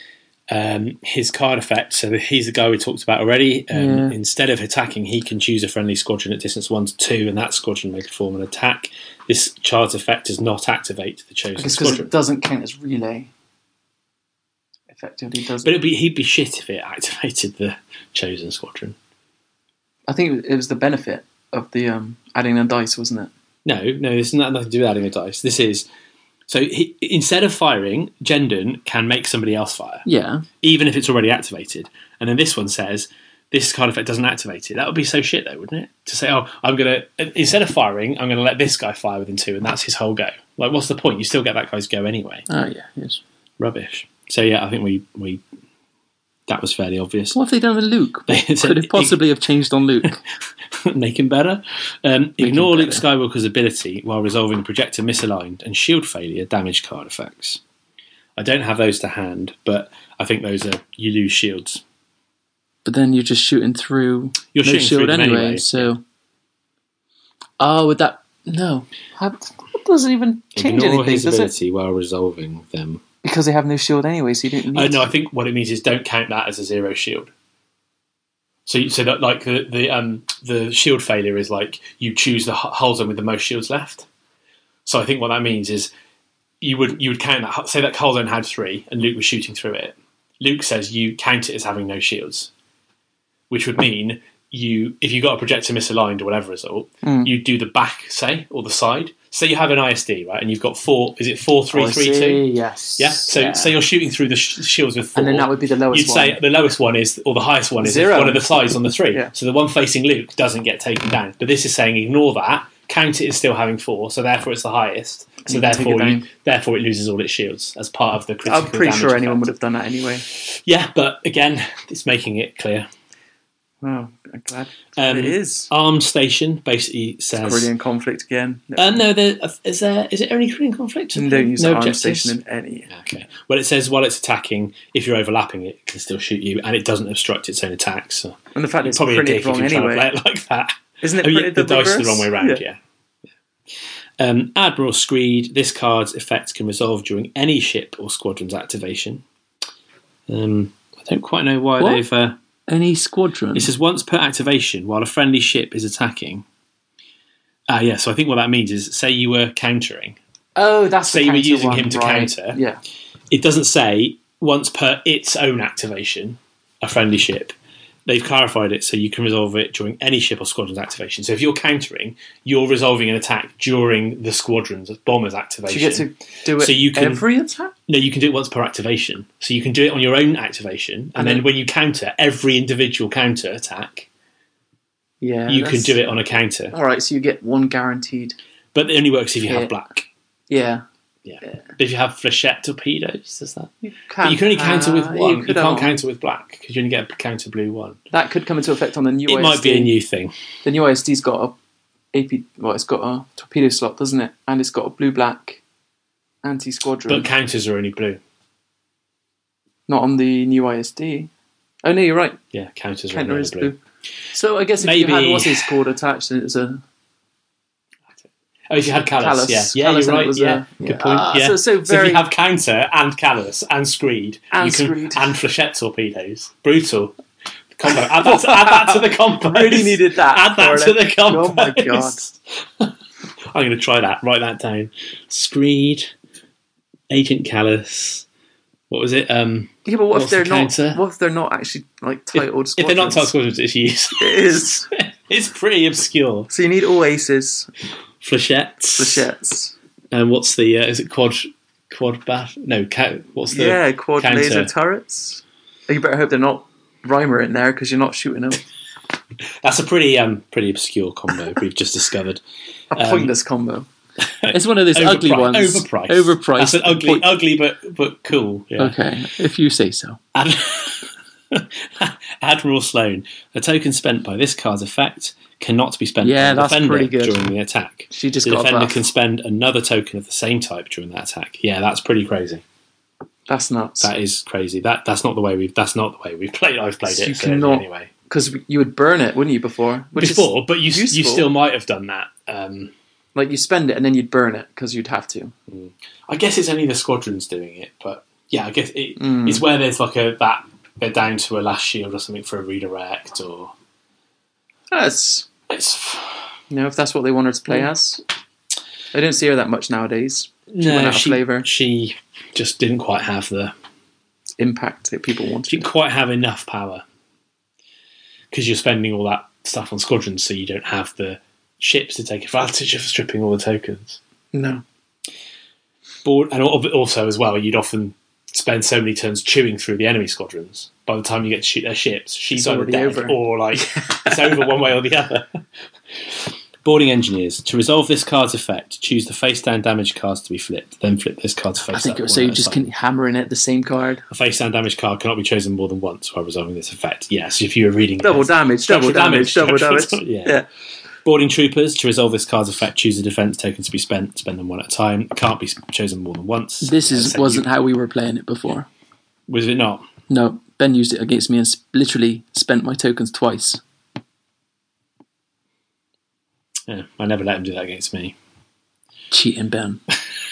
um, his card effect. So he's the guy we talked about already. Um, Yeah. Instead of attacking, he can choose a friendly squadron at distance one to two, and that squadron may perform an attack. This charge effect does not activate the chosen I guess because squadron. it doesn't count as relay. Effectively, does But it? it'd be, he'd be shit if it activated the chosen squadron. I think it was the benefit of the um, adding the dice, wasn't it? No, no, this has nothing to do with adding a dice. This is so he, instead of firing, Jendon can make somebody else fire, Yeah. even if it's already activated. And then this one says this card effect doesn't activate it. That would be so shit, though, wouldn't it? To say, oh, I'm gonna instead of firing, I'm gonna let this guy fire within two, and that's his whole go. Like, what's the point? You still get that guy's go anyway. Oh yeah. Yes. Rubbish. So yeah, I think we we that was fairly obvious. What have they done with Luke? They What said could it possibly have changed on Luke? Make him better. Um, Make ignore him Luke better. Skywalker's ability while resolving projector misaligned and shield failure damage card effects. I don't have those to hand, but I think those are you lose shields. But then you're just shooting through You're no shooting shield through them anyway, anyway. So, oh, with that, no, How, that doesn't even change Ignore anything, his does it? ability while resolving them. Because they have no shield anyway, so you don't need. Oh no, to. I think what it means is don't count that as a zero shield. So, you, so that like the the um the shield failure is like you choose the hu- hull zone with the most shields left. So I think what that means is you would you would count that. Say that hull zone had three, and Luke was shooting through it. Luke says you count it as having no shields, which would mean you if you got a projector misaligned or whatever result, Mm. you do the back, say, or the side. Say you have an I S D, right, and you've got four. Is it four, three, Oh, I three, see, two? Yes. Yeah. So yeah. say you're shooting through the sh- shields with four. and then that would be the lowest You'd one. say the lowest one is, or the highest one is Zero. one of the sides on the three. Yeah. So the one facing Luke doesn't get taken down. But this is saying ignore that. Count it as still having four, so therefore it's the highest. So you can take therefore, it you, down. therefore it loses all its shields as part of the critical. I'm pretty damage sure anyone effect. would have done that anyway. Yeah, but again, it's making it clear. Oh, I'm glad Um, it is. Armed Station basically says. Korean conflict again. No, Uh, no, there, is there? Is it only Korean conflict? don't use no arm objectives? station in any. Okay. Well, it says while it's attacking, if you're overlapping it, it can still shoot you, and it doesn't obstruct its own attacks. So And the fact it's probably a printed dick if wrong you're trying to anyway. play it like that. Isn't it Oh, yeah, printed the the dice are the reverse? wrong way round, Yeah. yeah. Um, Admiral Screed, this card's effects can resolve during any ship or squadron's activation. Um, I don't quite know why What? they've... Uh, Any squadron. it says once per activation, while a friendly ship is attacking... Ah, yeah, so I think what that means is, say you were countering, Oh, that's say the you were counter using one, him to right. counter. Yeah. It doesn't say once per its own activation, a friendly ship. They've clarified it so you can resolve it during any ship or squadron's activation. So if you're countering, you're resolving an attack during the squadron's bomber's activation. Do you get to do it so you can, every attack? No, you can do it once per activation. So you can do it on your own activation, and, and then, then when you counter every individual counter attack, yeah, you can do it on a counter. All right, so you get one guaranteed. But it only works if you hit. have black. Yeah. Yeah. yeah. But if you have flechette torpedoes, does that? You, but you can only counter with uh, one. You, you can't counter with black because you only get a counter blue one. That could come into effect on the new it I S D. It might be a new thing. The new I S D's got a A P. Well, it's got a torpedo slot, doesn't it? And it's got a blue-black anti-squadron. But counters are only blue. Not on the new I S D. Oh no, you're right. Yeah, counters Counter are only is blue. blue. So I guess if Maybe... you had what's his called attached, then it was a. Oh, if you had Callus, Callus. yeah, yeah, Callus you're right. Yeah, a, good yeah. point. Ah, yeah. so, so, very... so if you have counter and Callus and Screed, and you can, Screed and flechette torpedows, brutal combo. Add that, to, add that to the combo. Really needed that. Add that to the combo. Oh my god! I'm going to try that. Write that down. Screed, Agent Callus. What was it? Um, yeah, but what if they're the not? counter? What if they're not actually like titled? If, if they're not titled squadrons, it's used. It is. It's pretty obscure. So you need all aces. Flechettes. Flechettes. And what's the? Uh, is it quad? Quad bat? No. Ca- what's the? Yeah, quad counter? laser turrets. Oh, you better hope they're not Reimer in there because you're not shooting them. That's a pretty um pretty obscure combo we've just discovered. A um, pointless combo. It's one of those ugly ones. Overpriced. Overpriced. That's an ugly, Point. ugly but but cool. Yeah. Okay, if you say so. Ad- Admiral Sloane. A token spent by this card's effect cannot be spent yeah, by the that's defender pretty good. during the attack. She just the got defender a buff. can spend another token of the same type during that attack. Yeah, that's pretty crazy. That's nuts. That is crazy. That that's not the way we've that's not the way we've played. I've played So it you certainly cannot- anyway. Because you would burn it, wouldn't you, before? Which Before, is but you useful. you still might have done that. Um, like you spend it and then you'd burn it because you'd have to. I guess it's only the squadrons doing it, but yeah, I guess it, Mm. it's where there's like a that they're down to a last shield or something for a redirect, or That's it's you know if that's what they want her to play as. I don't see her that much nowadays. She no, went out of she flavour. she just didn't quite have the Impact that people she wanted. didn't quite have enough power because you're spending all that stuff on squadrons, so you don't have the ships to take advantage of stripping all the tokens. No. Board, and also as well, you'd often spend so many turns chewing through the enemy squadrons. By the time you get to shoot their ships, she's It's either already dead over. or like it's over one way or the other. Boarding engineers. To resolve this card's effect, choose the face-down damage cards to be flipped. Then flip this card's face. I think up it was one so you at a just time. can hammer in it the same card. A face-down damage card cannot be chosen more than once while resolving this effect. Yes, if you were reading Double this. damage, double Structural damage, double damage. structural- yeah. Yeah. Boarding troopers. To resolve this card's effect, choose a defense token to be spent. Spend them one at a time. Can't be chosen more than once. This is So wasn't you- how we were playing it before. Was it not? No, Ben used it against me and sp- literally spent my tokens twice. Yeah, I never let him do that against me. Cheating, Ben.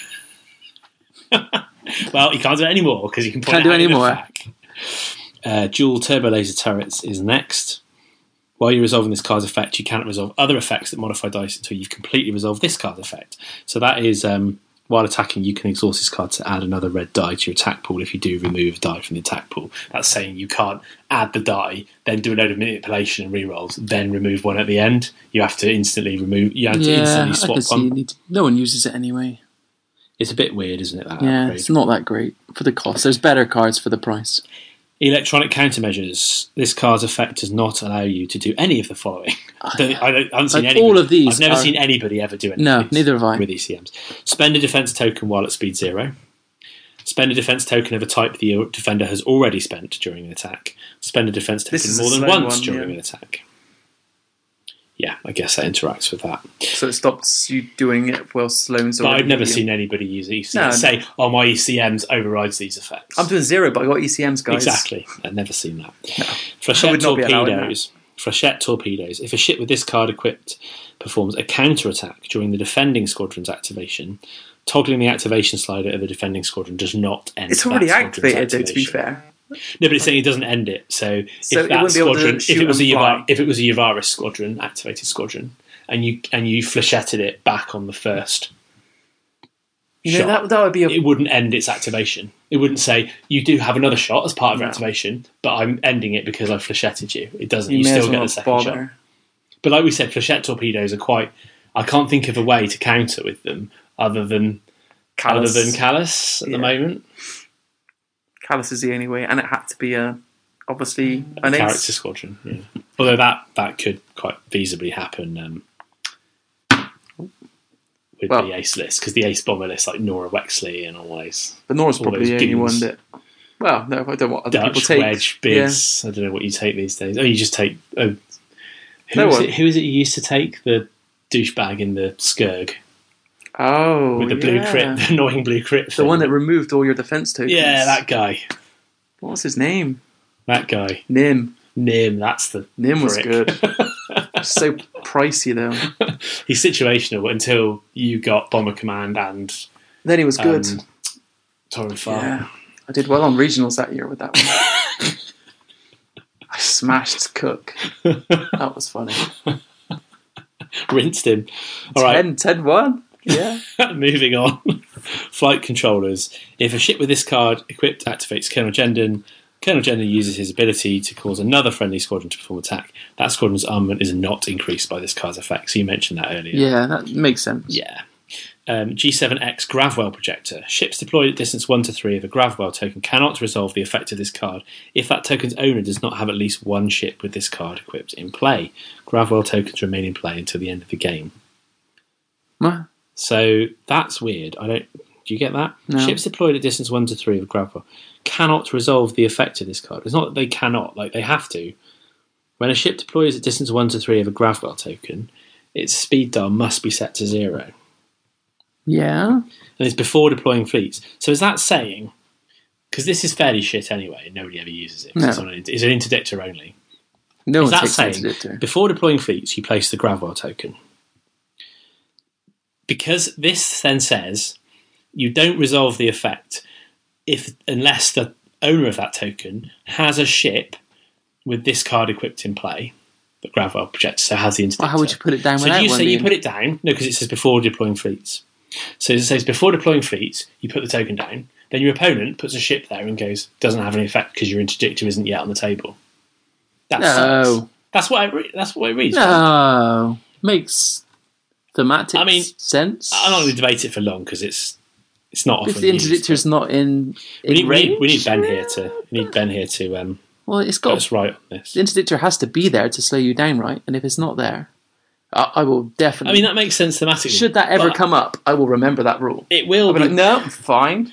Well, he can't do it anymore because you can point Can't it do out it in the anymore. fact. Uh, dual turbo laser turrets is next. While you're resolving this card's effect, you cannot resolve other effects that modify dice until you've completely resolved this card's effect. So that is, um, while attacking, you can exhaust this card to add another red die to your attack pool if you do remove a die from the attack pool. That's saying you can't add the die, then do a load of manipulation and rerolls, then remove one at the end. You have to instantly remove. You have to Yeah, instantly I swap can see you one. need to, no one uses it anyway. It's a bit weird, isn't it? That Yeah, upgrade? it's not that great for the cost. There's better cards for the price. Electronic countermeasures. This card's effect does not allow you to do any of the following. I, don't, I, don't, I haven't seen Like, anybody. all of these I've never are- seen anybody ever do any No, of these neither have I. with E C Ms. Spend a defense token while at speed zero. Spend a defense token of a type the defender has already spent during an attack. Spend a defense This token is more a than slow once one, during yeah. an attack. Yeah, I guess that interacts with that. So it stops you doing it while Sloane's But already I've never with you. seen anybody use E C No, Ms. Say, oh, my E C Ms overrides these effects. I'm doing zero, but I got E C Ms, guys. Exactly. I've never seen that. I Flechette would not be allowing torpedoes. Flechette torpedoes. If a ship with this card equipped performs a counter-attack during the defending squadron's activation, toggling the activation slider of the defending squadron does not end It's that already squadron's activated, though, to be activation. fair. No, but it's saying it doesn't end it. So, So if it that wouldn't be able to squadron, if shoot it was a and Uvar- fly. if it was a Uvaris squadron, activated squadron, and you and you flechetted it back on the first You know, shot, that, that would be a... it wouldn't end its activation. It wouldn't say, you do have another shot as part of your No. activation, but I'm ending it because I flechetted you. It doesn't. You, You may still as get well the not second bother. shot. But like we said, flechette torpedoes are quite... I can't think of a way to counter with them other than Callus. other than Callus at Yeah. the moment. Callus is the only way, and it had to be a obviously an Character ace. squadron. Yeah. Although that, that could quite feasibly happen um, with Well- the ace list, because the ace bomber list, like Nora Wexley and all those But Nora's all probably those the only goons. one that. Well, no, I don't know what other people Dutch take. wedge bigs. I don't know what you take these days. Oh, you just take. Oh, who, No is one. it, who is it you used to take? The douchebag in the Skurg Oh, with the blue yeah. crit, the annoying blue crit. The thing. one that removed all your defense tokens. Yeah, that guy. What was his name? That guy. Nim. Nim. That's the. Nim was prick. good. So pricey though. He's situational until you got Bomber Command and Then he was good. um, Torrent Fire. Yeah, I did well on regionals that year with that one. I smashed Cook. That was funny. Rinsed him. All right. ten, ten one. Yeah. Moving on. Flight controllers. If a ship with this card equipped activates Colonel Jendon, Colonel Jendon uses his ability to cause another friendly squadron to perform attack. That squadron's armament is not increased by this card's effect. So you mentioned that earlier. Yeah, that makes sense. Yeah. Um, G seven X Gravwell Projector. Ships deployed at distance one to three of a Gravwell token cannot resolve the effect of this card if that token's owner does not have at least one ship with this card equipped in play. Gravwell tokens remain in play until the end of the game. What? So that's weird. I don't. Do you get that? No. Ships deployed at distance one to three of a Gravwell cannot resolve the effect of this card. It's not that they cannot, like they have to. When a ship deploys at distance one to three of a Gravwell token, its speed dial must be set to zero. Yeah. And it's before deploying fleets. So is that saying, because this is fairly shit anyway, nobody ever uses it, 'cause No. it's, on an, it's an interdictor only. No Is one that takes saying, interdictor. before deploying fleets, you place the Gravwell token? Because this then says, you don't resolve the effect if unless the owner of that token has a ship with this card equipped in play, the Gravwell projector, so has the interdictor. Well, how would you put it down So without do you one say you being- put it down? No, because it says before deploying fleets. So it says before deploying fleets, you put the token down. Then your opponent puts a ship there and goes, doesn't have any effect because your interdictor isn't yet on the table. That No. sucks. That's what I re- that's what it reads. No. Makes thematic I mean, sense. I'm not going to debate it for long because it's it's not often If the used, interdictor's not in, but in we need, we range, need we need Ben here to we need Ben here to um, well, it's get got us right on this. the interdictor has to be there to slow you down, right? And if it's not there, I, I will I definitely. mean that makes sense thematically. Should that ever but come up, I will remember that rule. it will I'll be be. like, no, fine.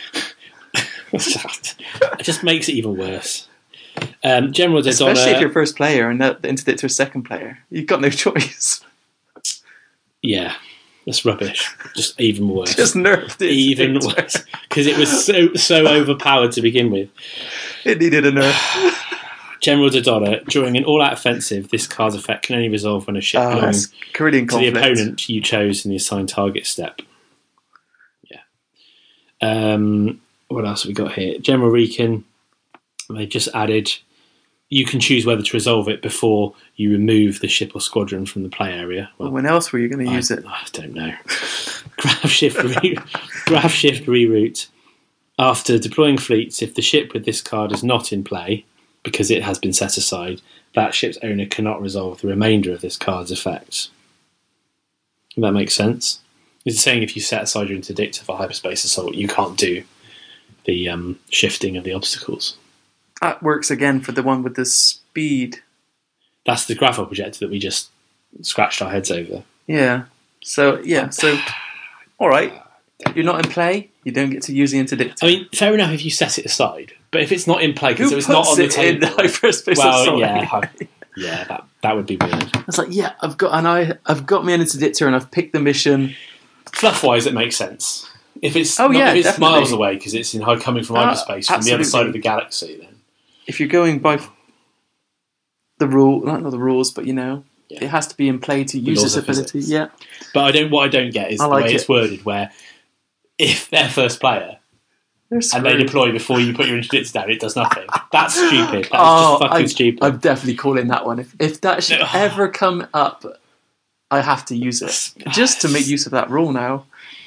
It just makes it even worse. Um, General Dodonna, Especially if you're first player and the, the interdictor's second player. You've got no choice. yeah, that's rubbish. Just even worse. Just nerfed it. even worse because it was so so overpowered to begin with. It needed a nerf. General Dodonna, during an all-out offensive, this card's effect can only resolve when a ship Oh, belongs that's Caribbean to the conflict. opponent you chose in the assigned target step. Yeah. Um, what else have we got here? General Recon. They just added. You can choose whether to resolve it before you remove the ship or squadron from the play area. Well, when else were you going to I, use it? I don't know. Graph shift, re- graph shift reroute. After deploying fleets, if the ship with this card is not in play, because it has been set aside, that ship's owner cannot resolve the remainder of this card's effects. If that makes sense. It's saying if you set aside your interdictor for hyperspace assault, you can't do the um, shifting of the obstacles. That works again for the one with the speed. That's the Gravwell projector that we just scratched our heads over. Yeah. So, yeah. So, all right. You're not in play. You don't get to use the interdictor. I mean, fair enough if you set it aside, but if it's not in play because Who it's not puts on the it table, in hyperspace well, assault? yeah, I- yeah, that that would be weird. I was like, yeah, I've got and I, I've got my interdictor and I've picked the mission. Fluff-wise, it makes sense. If it's Oh, not, yeah, if it's definitely. miles away because it's in high coming from Uh, hyperspace from the other absolutely. side of the galaxy, then If you're going by the rule, not not the rules, but you know, Yeah. it has to be in play to use laws this of ability. physics. Yeah. But I don't. What I don't get is I the like way it. it's worded, where if they're first player They're and they screwed. deploy before you put your interdictor down, it does nothing. That's stupid. That's Oh, just fucking I, stupid. I'm definitely calling that one. If if that should No. ever come up, I have to use it just to make use of that rule now.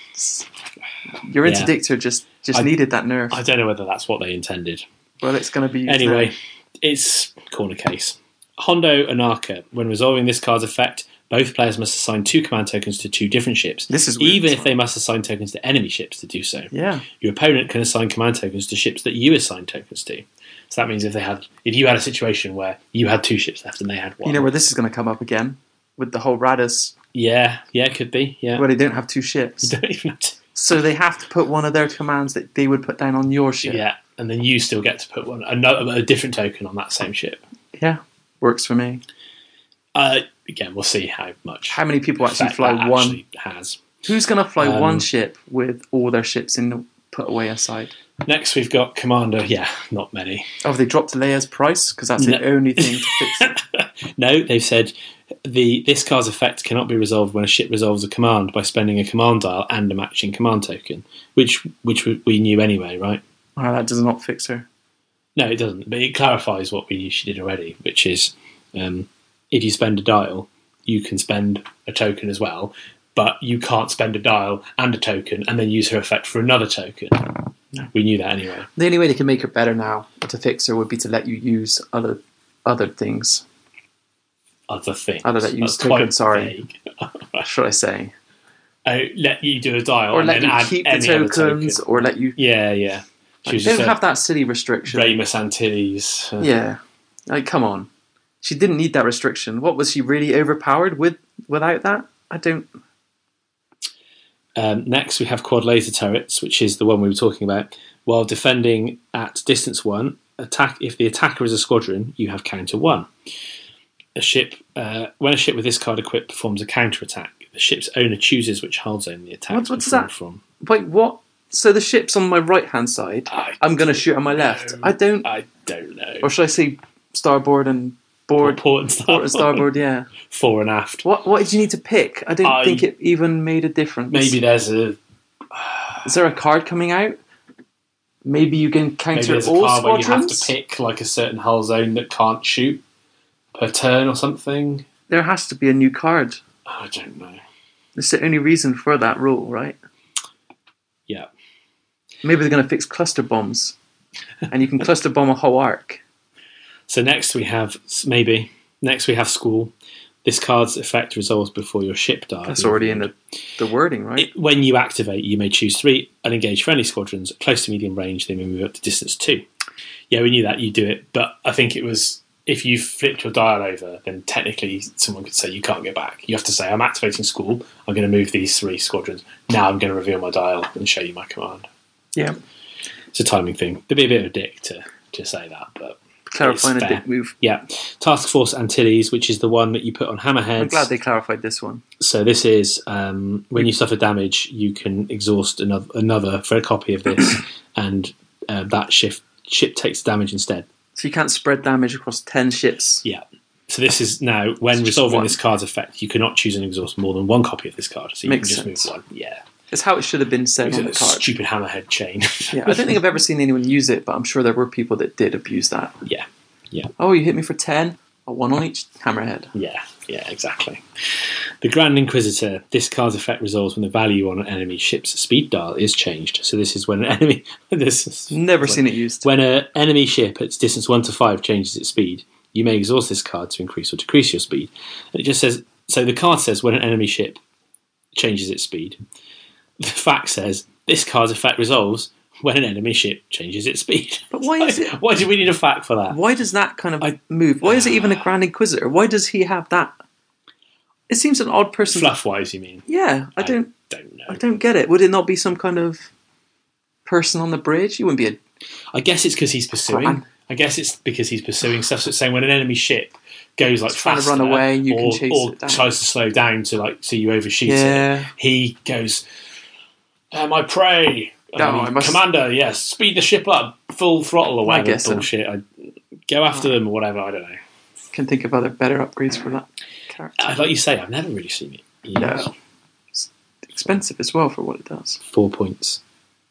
Your Yeah. interdictor just, just I- needed that nerf. I don't know whether that's what they intended. well, it's going to be used Anyway, now. it's corner case. Hondo Anarcha. When resolving this card's effect, both players must assign two command tokens to two different ships, This is weird, even this if one. they must assign tokens to enemy ships to do so. Yeah. Your opponent can assign command tokens to ships that you assign tokens to. So that means if they had, if you had a situation where you had two ships left and they had one, You know where this is going to come up again? With the whole Radis, yeah, yeah, it could be, yeah. where they don't have two ships. You don't even have to, So they have to put one of their commands that they would put down on your ship. yeah, and then you still get to put one, another, a different token on that same ship. Yeah. Works for me. Uh, again, we'll see how much. How many people actually effect fly that one? actually has. Who's going to fly Um, one ship with all their ships in the put away aside? Next, we've got Commander. Yeah, not many. Oh, have they dropped Leia's price? Because that's No. the only thing to fix it. No, they've said the this card's effect cannot be resolved when a ship resolves a command by spending a command dial and a matching command token, which which we we knew anyway, right? Oh, that does not fix her. No, it doesn't. But it clarifies what we knew she did already, which is um, if you spend a dial, you can spend a token as well, but you can't spend a dial and a token and then use her effect for another token. We knew that anyway. The only way they can make her better now to fix her would be to let you use other other things. Other things. Other that use That's quite token, sorry. vague. Should I say? Oh, let you do a dial Or and let then you add keep the any other tokens, token. or let you... Yeah, yeah. She Like, was they just don't a have that silly restriction. Ramus Antilles. Uh, Yeah. Like, come on. She didn't need that restriction. What, was she really overpowered with without that? I don't... Um, next, we have quad laser turrets, which is the one we were talking about. While defending at distance one, attack if the attacker is a squadron, you have counter one. A ship, uh, when a ship with this card equipped performs a counter attack, the ship's owner chooses which hull zone the attack What- is what's performed that? from. Wait, what? So the ship's on my right-hand side. I I'm going to shoot on my left. I don't... I don't know. Or should I say starboard and board? Port and Port and starboard, yeah. Fore and aft. What What did you need to pick? I don't I- think it even made a difference. Maybe there's a Is there a card coming out? Maybe you can maybe counter there's a all card where you have squadrons? to pick like a certain hull zone that can't shoot per turn or something. There has to be a new card. I don't know. It's the only reason for that rule, right? Yeah. Maybe they're going to fix cluster bombs. And you can cluster bomb a whole arc. So next we have maybe next we have school. This card's effect resolves before your ship dies. That's already in the, the wording, right? It, when you activate, you may choose three unengaged friendly squadrons close to medium range. They may move up to distance two. Yeah, we knew that. You do it, but I think it was if you flipped your dial over, then technically someone could say you can't go back. You have to say, "I'm activating school. I'm going to move these three squadrons. Now I'm going to reveal my dial and show you my command." Yeah. It's a timing thing. They'd be a bit of a dick to to say that, but. Clarifying It's a fair. dick move. Yeah, Task Force Antilles, which is the one that you put on hammerheads. I'm glad they clarified this one. So this is um, when you suffer damage, you can exhaust another, another for a copy of this, and uh, that shift, ship takes damage instead. So you can't spread damage across ten ships. Yeah. So this is now when It's just resolving one. this card's effect, you cannot choose and exhaust more than one copy of this card. So you Makes can just sense. move one. Yeah. It's how it should have been said It's on a the card. stupid hammerhead chain. Yeah, I don't think I've ever seen anyone use it, but I'm sure there were people that did abuse that. yeah. Yeah. Oh, you hit me for ten? Oh, one on each hammerhead. Yeah, yeah, exactly. The Grand Inquisitor. This card's effect resolves when the value on an enemy ship's speed dial is changed. So this is when an enemy. this is, Never seen it used. When an enemy ship at distance one to five changes its speed, you may exhaust this card to increase or decrease your speed. And it just says. So the card says when an enemy ship changes its speed. The fact says this card's effect resolves when an enemy ship changes its speed. But why is it? Why do we need a fact for that? Why does that kind of I- move? Why is it even a Grand Inquisitor? Why does he have that? It seems an odd person. Fluff wise, you mean? Yeah, I don't. Don't know. I don't get it. Would it not be some kind of person on the bridge? You wouldn't be a. I guess it's because he's pursuing. Gran- I guess it's because he's pursuing stuff. So it's saying when an enemy ship goes like It's trying to faster run away, you can or, chase or it down. tries to slow down to like so you overshoot Yeah. it. He goes, uh, "My prey, No, um, I must- Commander, yes, speed the ship up, full throttle or whatever guess so. bullshit. I go after them or whatever. I don't know. Can think of other better upgrades for that character. Uh, Like you say, I've never really seen it. used. No. It's expensive as well for what it does. Four points,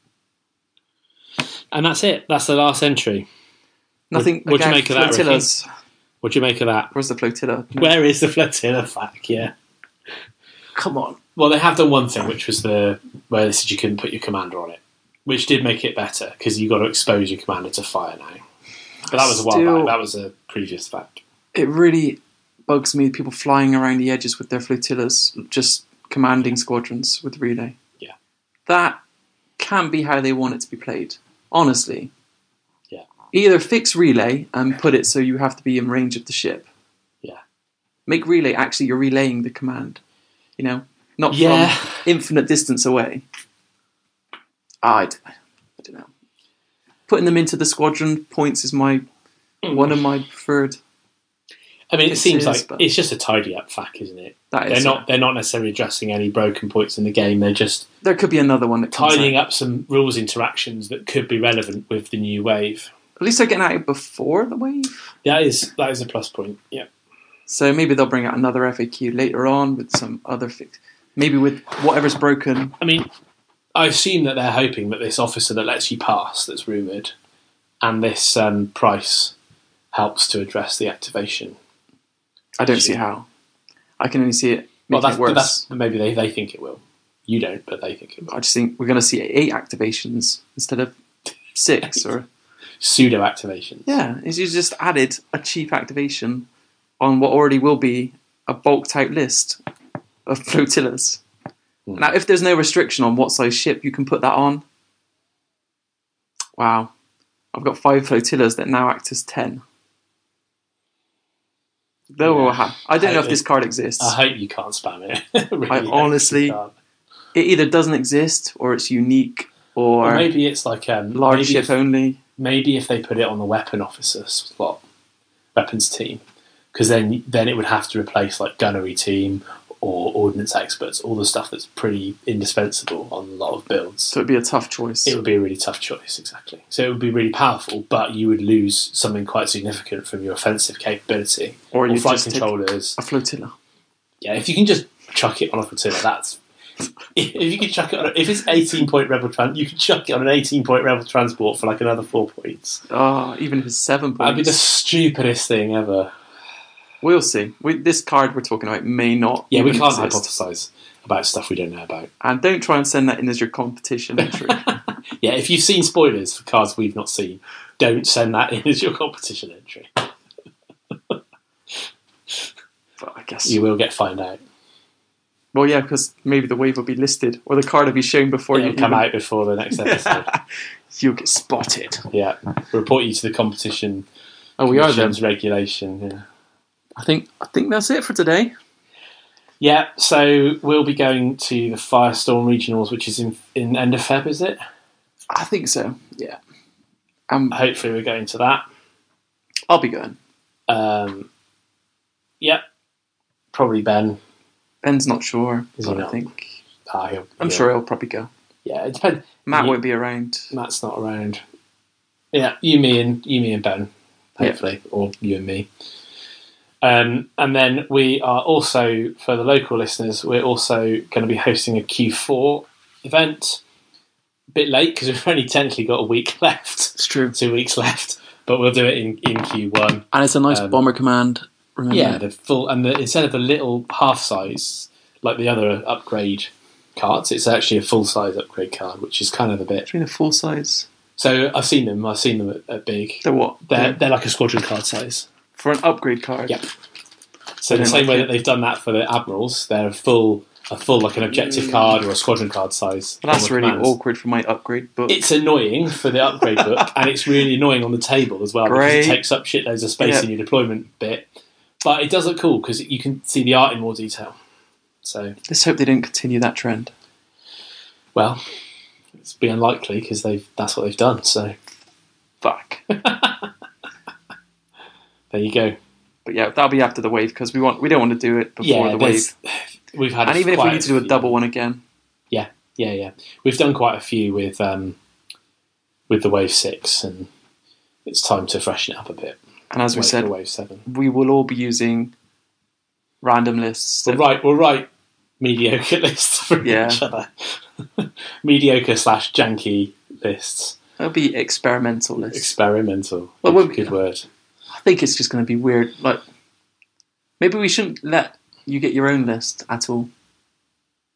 and that's it. That's the last entry. Nothing. What do you again, make of that, Ricky? flotillas. What do you make of that? Where's the flotilla? No. Where is the flotilla fact? Yeah. Come on. Well, they have done one thing, which was the where they said you couldn't put your commander on it, which did make it better because you got to expose your commander to fire now. But that was a while Still- back. That was a previous fact. It really bugs me, people flying around the edges with their flotillas, just commanding squadrons with relay. Yeah. That can't be how they want it to be played. Honestly. Yeah. Either fix relay and put it so you have to be in range of the ship. Yeah. Make relay actually you're relaying the command. You know? Not Yeah. from infinite distance away. I don't, I don't know. Putting them into the squadron points is my one of my preferred. I mean, it, It seems is, like but- it's just a tidy up fact, isn't it? That They're is, not. yeah. They're not necessarily addressing any broken points in the game. They're just There could be another one that comes tidying out. up some rules interactions that could be relevant with the new wave. At least they're getting out before the wave. That is that is a plus point. Yeah. So maybe they'll bring out another F A Q later on with some other fix. Maybe with whatever's broken. I mean, I assume that they're hoping that this officer that lets you pass, that's rumoured, and this um, price helps to address the activation. I don't see how. I can only see it Well, making that's, it worse. that's maybe they, they think it will. You don't, but they think it will. I just think we're going to see eight activations instead of six. or Pseudo activations. Yeah, is you just added a cheap activation on what already will be a bulked out list of flotillas. Mm. Now, if there's no restriction on what size ship you can put that on, wow, I've got five flotillas that now act as ten. Though Yeah. we'll have. I don't I know if hope this it- card exists. I hope you can't spam it. Really, I hope honestly- you can't. It either doesn't exist or it's unique or, Or maybe it's like um, large maybe ship if, only. maybe if they put it on the weapon officer slot, weapons team, because then then it would have to replace like gunnery team or ordnance experts, all the stuff that's pretty indispensable on a lot of builds. So it'd be a tough choice. It would be a really tough choice, exactly. So it would be really powerful, but you would lose something quite significant from your offensive capability Or or you flight just take controllers. a flotilla. Yeah, if you can just chuck it on a flotilla, that's. If you can chuck it on, a, if it's eighteen point rebel trans, you can chuck it on an eighteen point rebel transport for like another four points. Oh, even if it's seven That'd be the points. stupidest thing ever. We'll see. We, this card we're talking about may not. Yeah, we even can't exist. hypothesize about stuff we don't know about. And don't try and send that in as your competition entry. Yeah, if you've seen spoilers for cards we've not seen, don't send that in as your competition entry. But I guess. You will get find out. Well, yeah, because maybe the wave will be listed, or the card will be shown before It'll you come even- out before the next episode. You'll get spotted. Yeah, report you to the competition. Oh, we are then. Commission's regulation. Yeah. I think. I think that's it for today. Yeah, so we'll be going to the Firestorm Regionals, which is in in end of Feb, is it? I think so. Yeah. Um, Hopefully, we're going to that. I'll be going. Um, yeah, probably Ben. Ben's not sure, Is he but I not? think Ah, he'll, I'm he'll- sure he'll probably go. Yeah, it depends. Matt You- won't be around. Matt's not around. Yeah, you, me, and you, me, and Ben, Yeah. hopefully, or you and me. Um, and then we are also, for the local listeners, we're also going to be hosting a Q four event. A bit late because we've only technically got a week left, It's true, two weeks left, but we'll do it in, in Q one. and it's a nice Um, bomber command. Remember? Yeah, the full, and the, instead of a little half size like the other upgrade cards, it's actually a full size upgrade card, which is kind of a bit. between a full size. So I've seen them. I've seen them at, at big. They're what? They're They're- they're like a squadron card size. for an upgrade card. Yep. So the don't same like way it. that they've done that for the admirals, they're a full a full like an objective card or a squadron card size. Well, that's form of really commands. awkward for my upgrade book. It's annoying for the upgrade book, and it's really annoying on the table as well Great. because it takes up shitloads of space Yep. in your deployment bit. But it does look cool because you can see the art in more detail. So, Let's hope they don't continue that trend. well, it's be unlikely because they've that's what they've done. So Fuck. there you go. But yeah, that'll be after the wave because we want we don't want to do it before Yeah, the wave. there's- we've had And a- even if we quite need to do a few. double one again, Yeah, yeah, yeah. We've done quite a few with um, with the Wave Six, and it's time to freshen it up a bit. and as we Wait said, for Wave Seven. we will all be using random lists. We'll write, we'll write mediocre lists for Yeah. each other. Mediocre slash janky lists. It'll be experimental lists. Experimental. Well, good, we'll- good word. I think it's just going to be weird. Like maybe we shouldn't let you get your own list at all.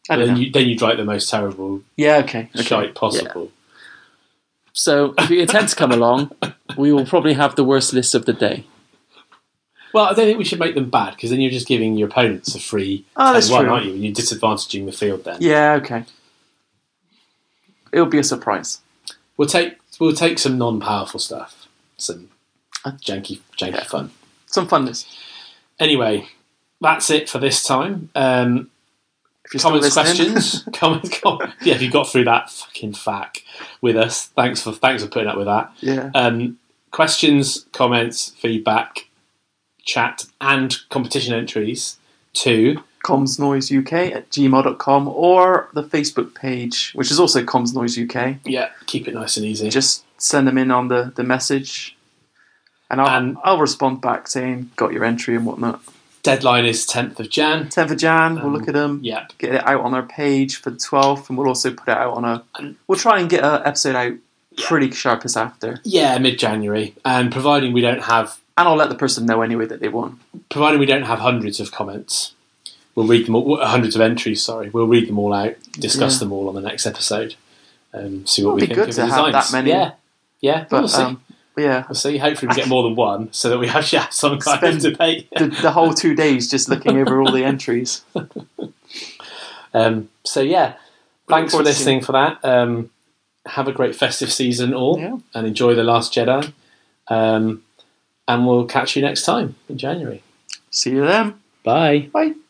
I don't then know. you then you'd write the most terrible Yeah, okay. okay. shite possible. So if you intend to come along, we will probably have the worst list of the day. Well, I don't think we should make them bad because then you're just giving your opponents a free Oh, that's ten one, true. aren't you? And you're disadvantaging the field then. Yeah, okay. It'll be a surprise. We'll take we'll take some non-powerful stuff, some janky janky Yeah. fun. Some funness. Anyway, that's it for this time. Um, If you're still comments, listening. questions, comments, com- yeah. If you got through that fucking fact with us, thanks for thanks for putting up with that. Yeah. Um, questions, comments, feedback, chat, and competition entries to Comms Noise U K at gmail dot com or the Facebook page, which is also Comms Noise U K. yeah, keep it nice and easy. Just send them in on the, the message, and I'll, And- I'll respond back saying, got your entry and whatnot. Deadline is tenth of Jan. tenth of Jan, we'll Um, look at them, Yeah, get it out on our page for the twelfth, and we'll also put it out on a... We'll try and get an episode out pretty sharp as after. yeah, mid-January, and providing we don't have And I'll let the person know anyway that they won. providing we don't have hundreds of comments, we'll read them all. Hundreds of entries, sorry, we'll read them all out, discuss Yeah. them all on the next episode, um, see what It'll we be think good of to the have designs. that many. Yeah, yeah, But, we'll see. um, but yeah, We'll see. Hopefully, we get more than one, so that we have yeah, some kind Spend of debate. the, the whole two days just looking over all the entries. Um, so yeah, thanks for forward to listening for that. Um, have a great festive season, all, Yeah. and enjoy the Last Jedi. Um, and we'll catch you next time in January. See you then. Bye. Bye.